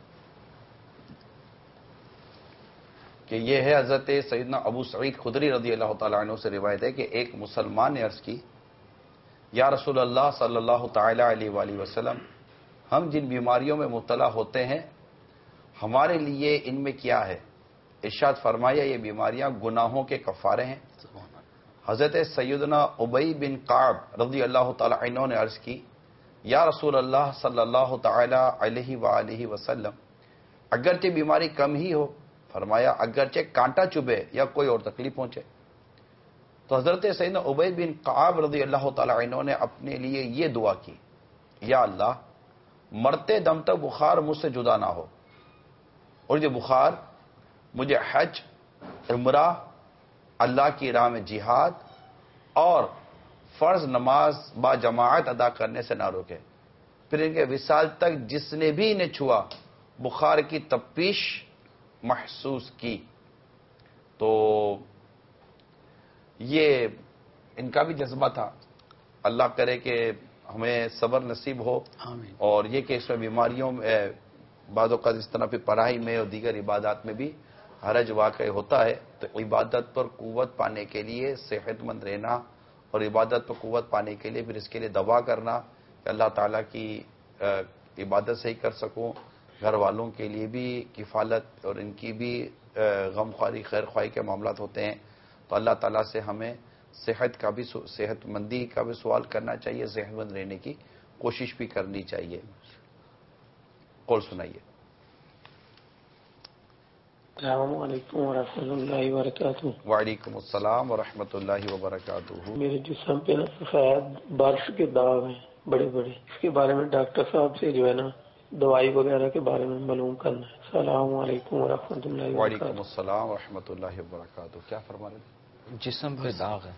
کہ یہ ہے حضرت سیدنا ابو سعید خدری رضی اللہ تعالیٰ عنہ سے روایت ہے کہ ایک مسلمان نے عرض کی، یا رسول اللہ صلی اللہ تعالی علیہ وآلہ وسلم، ہم جن بیماریوں میں مبتلا ہوتے ہیں ہمارے لیے ان میں کیا ہے؟ ارشاد فرمایا یہ بیماریاں گناہوں کے کفارے ہیں. حضرت سیدنا ابی بن قعب رضی اللہ تعالی عنہ نے عرض کی، یا رسول اللہ صلی اللہ تعالی علیہ وآلہ وسلم، اگرچہ بیماری کم ہی ہو، فرمایا اگرچہ کانٹا چبھے یا کوئی اور تکلیف پہنچے. تو حضرت سیدنا ابی بن قعب رضی اللہ تعالی عنہ نے اپنے لیے یہ دعا کی، یا اللہ مرتے دم تک بخار مجھ سے جدا نہ ہو، اور یہ بخار مجھے حج، عمرہ، اللہ کی راہ میں جہاد اور فرض نماز با جماعت ادا کرنے سے نہ روکے. پھر ان کے وصال تک جس نے بھی انہیں چھوا بخار کی تپیش محسوس کی. تو یہ ان کا بھی جذبہ تھا. اللہ کرے کہ ہمیں صبر نصیب ہو، اور یہ کہ اس میں بیماریوں میں بعض اوقات اس طرح پہ پڑھائی میں اور دیگر عبادات میں بھی حرج واقع ہوتا ہے. تو عبادت پر قوت پانے کے لیے صحت مند رہنا اور عبادت پر قوت پانے کے لیے پھر اس کے لیے دعا کرنا کہ اللہ تعالیٰ کی عبادت صحیح کر سکوں. گھر والوں کے لیے بھی کفالت اور ان کی بھی غم خواری خیر خواہی کے معاملات ہوتے ہیں. تو اللہ تعالیٰ سے ہمیں صحت کا بھی صحت مندی کا بھی سوال کرنا چاہیے، صحت مند رہنے کی کوشش بھی کرنی چاہیے. قول سنائیے. السلام علیکم ورحمۃ اللہ وبرکاتہ. وعلیکم السلام ورحمۃ اللہ وبرکاتہ. میرے جسم پہ نا سفید برس کے داغ ہیں بڑے بڑے، اس کے بارے میں ڈاکٹر صاحب سے جو ہے نا دوائی وغیرہ کے بارے میں معلوم کرنا ہے. السلام علیکم ورحمۃ اللہ وبرکاتہ. وعلیکم السلام ورحمۃ اللہ وبرکاتہ. کیا فرما رہے ہیں؟ جسم پہ داغ ہے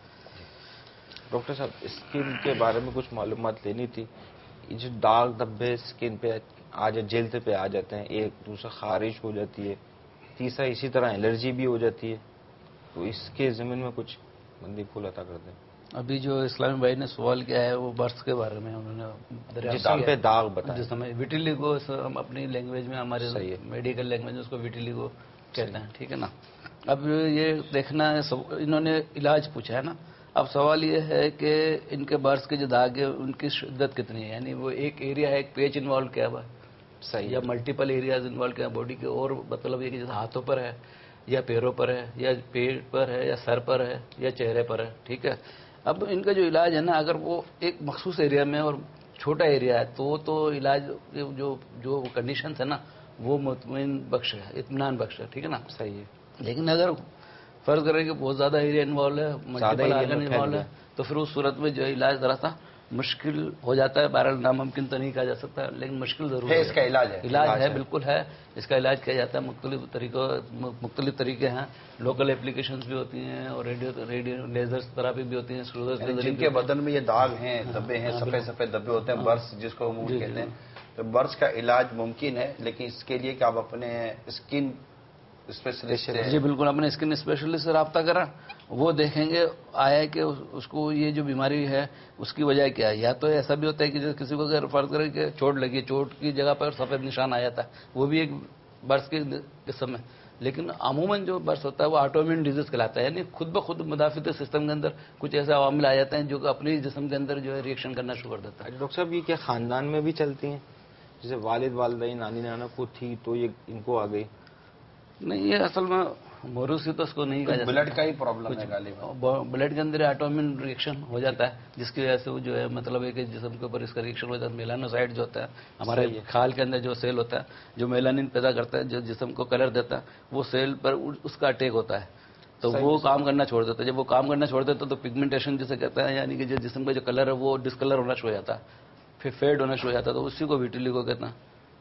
ڈاکٹر صاحب، اسکن کے بارے میں کچھ معلومات لینی تھی. یہ جو داغ دھبے اسکن پہ آ جائے، جلد پہ آ جاتے ہیں، ایک دوسرا خارش ہو جاتی ہے، تیسرا اسی طرح الرجی بھی ہو جاتی ہے، تو اس کے ضمن میں کچھ مندی پھول عطا کر دیں. ابھی جو اسلامی بھائی نے سوال کیا ہے وہ برس کے بارے میں انہوں نے جسم پہ داغ بتایا. جسم ویٹیلیگو ہم اپنی لینگویج میں، ہمارے میڈیکل لینگویج میں اس کو ویٹیلیگو کہتے ہیں، ٹھیک ہے نا. اب یہ دیکھنا ہے، انہوں نے علاج پوچھا ہے نا. اب سوال یہ ہے کہ ان کے برس کے جو داغ ہے ان کی شدت کتنی ہے، یعنی وہ ایک ایریا ہے، ایک پیچ انوالو کیا ہوا ہے صحیح، یا ملٹیپل ایریاز انوالو کیا باڈی کے، اور مطلب یہ کہ جیسے ہاتھوں پر ہے یا پیروں پر ہے یا پیٹ پر ہے یا سر پر ہے یا چہرے پر ہے، ٹھیک ہے. اب ان کا جو علاج ہے نا، اگر وہ ایک مخصوص ایریا میں اور چھوٹا ایریا ہے تو تو علاج جو جو کنڈیشنز ہے نا وہ مطمئن بخش ہے، اطمینان بخش ہے، ٹھیک ہے نا صحیح ہے. لیکن اگر فرض کریں کہ بہت زیادہ ایریا انوالو ہے، ملٹیپل آرگن انوالو ہے، تو پھر اس صورت میں جو علاج ذرا سا مشکل ہو جاتا ہے. بہرحال ناممکن تو نہیں کہا جا سکتا، لیکن مشکل ضرور ہے. اس کا علاج ہے علاج ہے بالکل ہے، اس کا علاج کیا جاتا ہے. مختلف طریقوں مختلف طریقے ہیں، لوکل اپلیکیشنز بھی ہوتی ہیں اور ریڈیو ریڈیو لیزر تھراپی بھی ہوتی ہیں. جن کے بدن میں یہ داغ ہیں، دبے ہیں، سفید سفید دبے ہوتے ہیں، برس جس کو منہ کہتے ہیں، تو برس کا علاج ممکن ہے، لیکن اس کے لیے کہ آپ اپنے اسکن اسپیشلسٹ جی بالکل اپنے اسکن اسپیشلسٹ سے رابطہ کریں، وہ دیکھیں گے آیا کہ اس کو یہ جو بیماری ہے اس کی وجہ کیا ہے. یا تو ایسا بھی ہوتا ہے کہ جیسے کسی کو اگر فرض کریں کہ چوٹ لگی، چوٹ کی جگہ پر سفید نشان آ جاتا ہے، وہ بھی ایک برس کی قسم ہے. لیکن عموماً جو برس ہوتا ہے وہ آٹومیون ڈیزیز کہلاتا ہے، یعنی خود بخود مدافعتی سسٹم کے اندر کچھ ایسے عوامل آ جاتے ہیں جو کہ اپنے جسم کے اندر جو ہے ریئیکشن کرنا شروع کر دیتا ہے. ڈاکٹر صاحب یہ کیا خاندان میں بھی چلتی ہیں؟ جیسے والد والدین نانی نانا کو تھی تو یہ ان کو آ گئی؟ نہیں، یہ اصل میں موروثی تو اس کو نہیں کہا جاتا، بلڈ کا ہی پرابلم ہے غالباً. بلڈ کے اندر آٹومین ریئیکشن ہو جاتا ہے جس کی وجہ سے وہ جو ہے مطلب ہے کہ جسم کے اوپر اس کا ریئیکشن ہو جاتا ہے. میلانوسائٹ جو ہوتا ہے ہمارے کھال کے اندر جو سیل ہوتا ہے جو میلانین پیدا کرتا ہے، جو جسم کو کلر دیتا ہے، وہ سیل پر اس کا اٹیک ہوتا ہے تو وہ کام کرنا چھوڑ دیتا ہے. جب وہ کام کرنا چھوڑ دیتا ہے تو پگمنٹیشن جسے کہتا ہے، یعنی کہ جو جسم کا جو کلر ہے وہ ڈسکلر ہونا شروع ہو جاتا ہے، پھر فیڈ ہونا شروع ہو جاتا ہے، تو اسی کو ویٹیلیگو کہتے ہیں.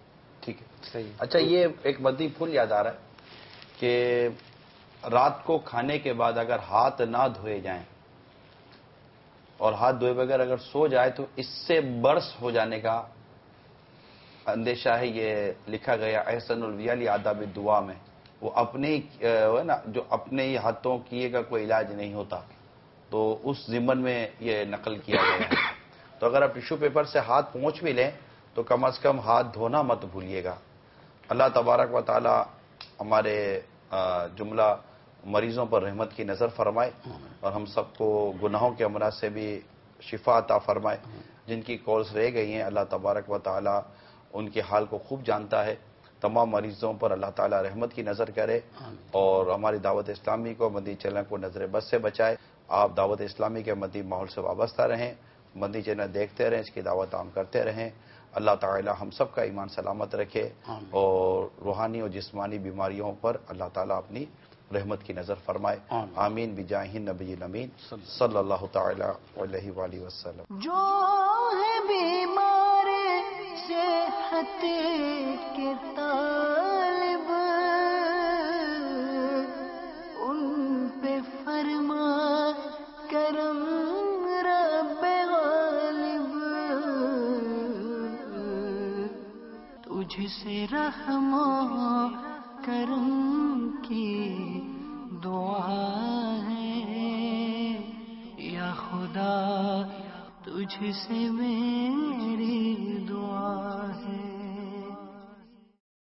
ٹھیک ہے صحیح. اچھا یہ ایک مدنی پھول یاد آ رہا ہے کہ رات کو کھانے کے بعد اگر ہاتھ نہ دھوئے جائیں اور ہاتھ دھوئے بغیر اگر سو جائے تو اس سے برس ہو جانے کا اندیشہ ہے. یہ لکھا گیا احسن الویالی آداب دعا میں. وہ اپنے ہی نا جو اپنے ہی ہاتھوں کیے کا کوئی علاج نہیں ہوتا, تو اس ضمن میں یہ نقل کیا گیا ہے. تو اگر آپ ٹیشو پیپر سے ہاتھ پہنچ بھی لیں تو کم از کم ہاتھ دھونا مت بھولیے گا. اللہ تبارک و تعالی ہمارے جملہ مریضوں پر رحمت کی نظر فرمائے اور ہم سب کو گناہوں کے امراض سے بھی شفا عطا فرمائے. جن کی کالز رہ گئی ہیں اللہ تبارک و تعالی ان کے حال کو خوب جانتا ہے. تمام مریضوں پر اللہ تعالی رحمت کی نظر کرے اور ہماری دعوت اسلامی کو مدنی چینل کو نظر بد سے بچائے. آپ دعوت اسلامی کے مدنی ماحول سے وابستہ رہیں, مدنی چینل دیکھتے رہیں, اس کی دعوت عام کرتے رہیں. اللہ تعالی ہم سب کا ایمان سلامت رکھے اور روحانی اور جسمانی بیماریوں پر اللہ تعالی اپنی رحمت کی نظر فرمائے. آمین بجاہ نبی الامین صلی اللہ تعالی علیہ وآلہ وسلم. جو ہے بیمار صحت کے طالب ان پہ فرما کرم رب غالب, تجھ سے رحم و کرم کی دعا ہے یا خدا, تجھ سے میں